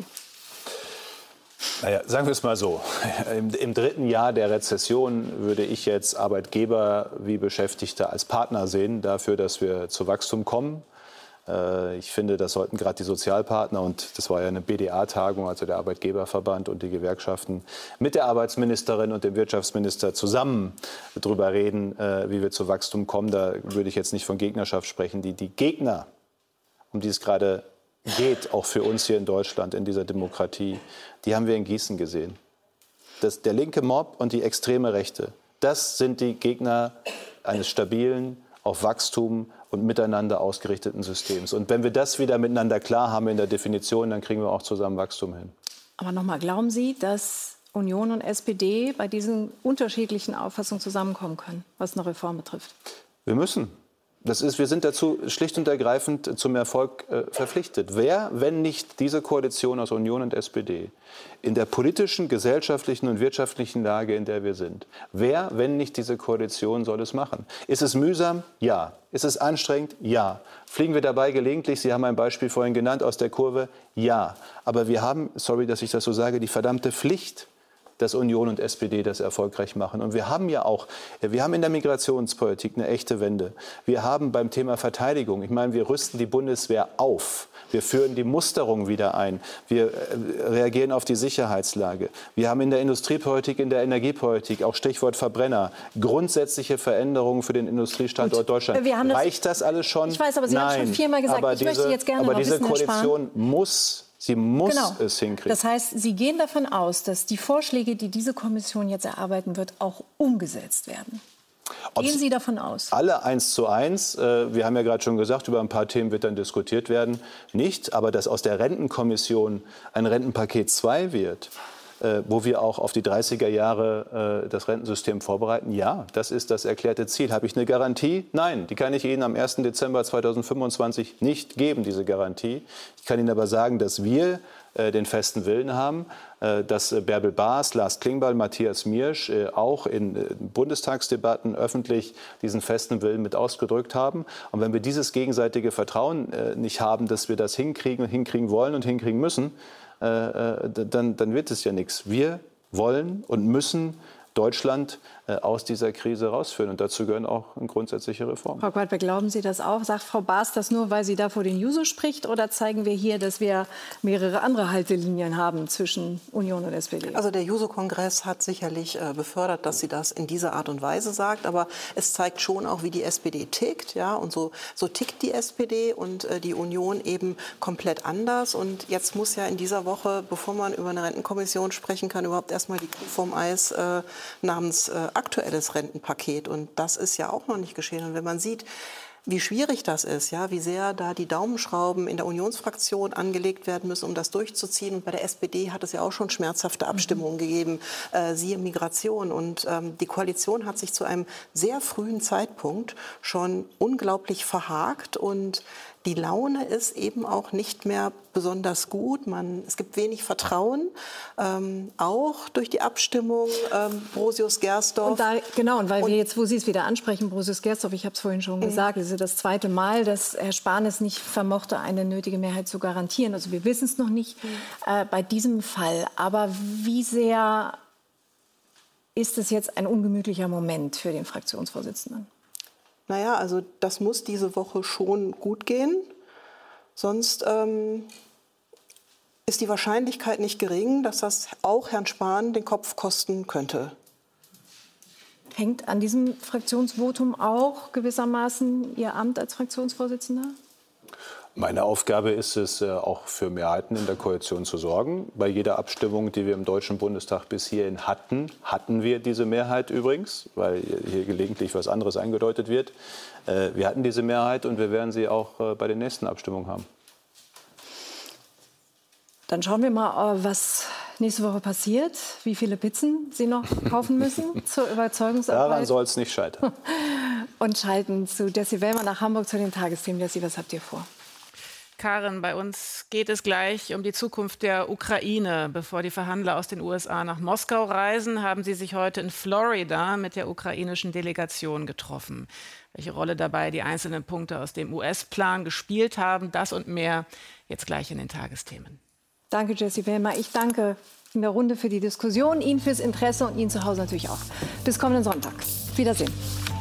Naja, sagen wir es mal so. Im dritten Jahr der Rezession würde ich jetzt Arbeitgeber wie Beschäftigte als Partner sehen, dafür, dass wir zu Wachstum kommen. Ich finde, das sollten gerade die Sozialpartner, und das war ja eine BDA-Tagung, also der Arbeitgeberverband und die Gewerkschaften, mit der Arbeitsministerin und dem Wirtschaftsminister zusammen darüber reden, wie wir zu Wachstum kommen. Da würde ich jetzt nicht von Gegnerschaft sprechen. Die Gegner, um die es gerade geht, auch für uns hier in Deutschland, in dieser Demokratie, die haben wir in Gießen gesehen. Der linke Mob und die extreme Rechte, das sind die Gegner eines stabilen, auf Wachstum und miteinander ausgerichteten Systems. Und wenn wir das wieder miteinander klar haben in der Definition, dann kriegen wir auch zusammen Wachstum hin. Aber nochmal, glauben Sie, dass Union und SPD bei diesen unterschiedlichen Auffassungen zusammenkommen können, was eine Reform betrifft? Wir müssen. Wir sind dazu schlicht und ergreifend zum Erfolg verpflichtet. Wer, wenn nicht diese Koalition aus Union und SPD, in der politischen, gesellschaftlichen und wirtschaftlichen Lage, in der wir sind, wer, wenn nicht diese Koalition, soll es machen? Ist es mühsam? Ja. Ist es anstrengend? Ja. Fliegen wir dabei gelegentlich, Sie haben ein Beispiel vorhin genannt, aus der Kurve? Ja. Aber wir haben, sorry, dass ich das so sage, die verdammte Pflicht, dass Union und SPD das erfolgreich machen. Und wir haben ja auch, wir haben in der Migrationspolitik eine echte Wende. Wir haben beim Thema Verteidigung, ich meine, wir rüsten die Bundeswehr auf. Wir führen die Musterung wieder ein. Wir reagieren auf die Sicherheitslage. Wir haben in der Industriepolitik, in der Energiepolitik, auch Stichwort Verbrenner, grundsätzliche Veränderungen für den Industriestandort Deutschland. Reicht das alles schon? Ich weiß, aber Sie haben schon viermal gesagt, ich möchte jetzt gerne noch diese wissen, Koalition muss es hinkriegen. Das heißt, Sie gehen davon aus, dass die Vorschläge, die diese Kommission jetzt erarbeiten wird, auch umgesetzt werden. Gehen Sie davon aus? Alle 1:1. Wir haben ja gerade schon gesagt, über ein paar Themen wird dann diskutiert werden. Nicht, aber dass aus der Rentenkommission ein Rentenpaket 2 wird, wo wir auch auf die 30er Jahre das Rentensystem vorbereiten. Ja, das ist das erklärte Ziel. Habe ich eine Garantie? Nein, die kann ich Ihnen am 1. Dezember 2025 nicht geben, diese Garantie. Ich kann Ihnen aber sagen, dass wir den festen Willen haben, dass Bärbel Baas, Lars Klingbeil, Matthias Miersch auch in Bundestagsdebatten öffentlich diesen festen Willen mit ausgedrückt haben. Und wenn wir dieses gegenseitige Vertrauen nicht haben, dass wir das hinkriegen wollen und hinkriegen müssen, dann wird es ja nichts. Wir wollen und müssen Deutschland aus dieser Krise rausführen. Und dazu gehören auch grundsätzliche Reformen. Frau Goldberg, glauben Sie das auch? Sagt Frau Baas das nur, weil sie da vor den Juso spricht? Oder zeigen wir hier, dass wir mehrere andere Haltelinien haben zwischen Union und SPD? Also der Juso-Kongress hat sicherlich befördert, dass sie das in dieser Art und Weise sagt. Aber es zeigt schon auch, wie die SPD tickt. Ja? Und so tickt die SPD und die Union eben komplett anders. Und jetzt muss ja in dieser Woche, bevor man über eine Rentenkommission sprechen kann, überhaupt erstmal die Kuh vom Eis namens aktuelles Rentenpaket. Und das ist ja auch noch nicht geschehen. Und wenn man sieht, wie schwierig das ist, ja, wie sehr da die Daumenschrauben in der Unionsfraktion angelegt werden müssen, um das durchzuziehen. Und bei der SPD hat es ja auch schon schmerzhafte Abstimmungen gegeben, siehe Migration. Und die Koalition hat sich zu einem sehr frühen Zeitpunkt schon unglaublich verhakt. Und die Laune ist eben auch nicht mehr besonders gut. Es gibt wenig Vertrauen, auch durch die Abstimmung Brosius-Gersdorf. Und weil wir jetzt, wo Sie es wieder ansprechen, Brosius-Gersdorf, ich habe es vorhin schon gesagt, es ist das zweite Mal, dass Herr Spahn es nicht vermochte, eine nötige Mehrheit zu garantieren. Also wir wissen es noch nicht bei diesem Fall. Aber wie sehr ist es jetzt ein ungemütlicher Moment für den Fraktionsvorsitzenden? Naja, also das muss diese Woche schon gut gehen. Sonst ist die Wahrscheinlichkeit nicht gering, dass das auch Herrn Spahn den Kopf kosten könnte. Hängt an diesem Fraktionsvotum auch gewissermaßen Ihr Amt als Fraktionsvorsitzender? Meine Aufgabe ist es, auch für Mehrheiten in der Koalition zu sorgen. Bei jeder Abstimmung, die wir im Deutschen Bundestag bis hierhin hatten wir diese Mehrheit übrigens, weil hier gelegentlich was anderes angedeutet wird. Wir hatten diese Mehrheit und wir werden sie auch bei den nächsten Abstimmungen haben. Dann schauen wir mal, was nächste Woche passiert, wie viele Pizzen Sie noch kaufen müssen zur Überzeugungsarbeit. Daran soll es nicht scheitern. Und schalten zu Jessie Wellmer nach Hamburg zu den Tagesthemen. Jessie, was habt ihr vor? Karin, bei uns geht es gleich um die Zukunft der Ukraine. Bevor die Verhandler aus den USA nach Moskau reisen, haben sie sich heute in Florida mit der ukrainischen Delegation getroffen. Welche Rolle dabei die einzelnen Punkte aus dem US-Plan gespielt haben, das und mehr jetzt gleich in den Tagesthemen. Danke, Jessie Wellmer. Ich danke in der Runde für die Diskussion, Ihnen fürs Interesse und Ihnen zu Hause natürlich auch. Bis kommenden Sonntag. Wiedersehen.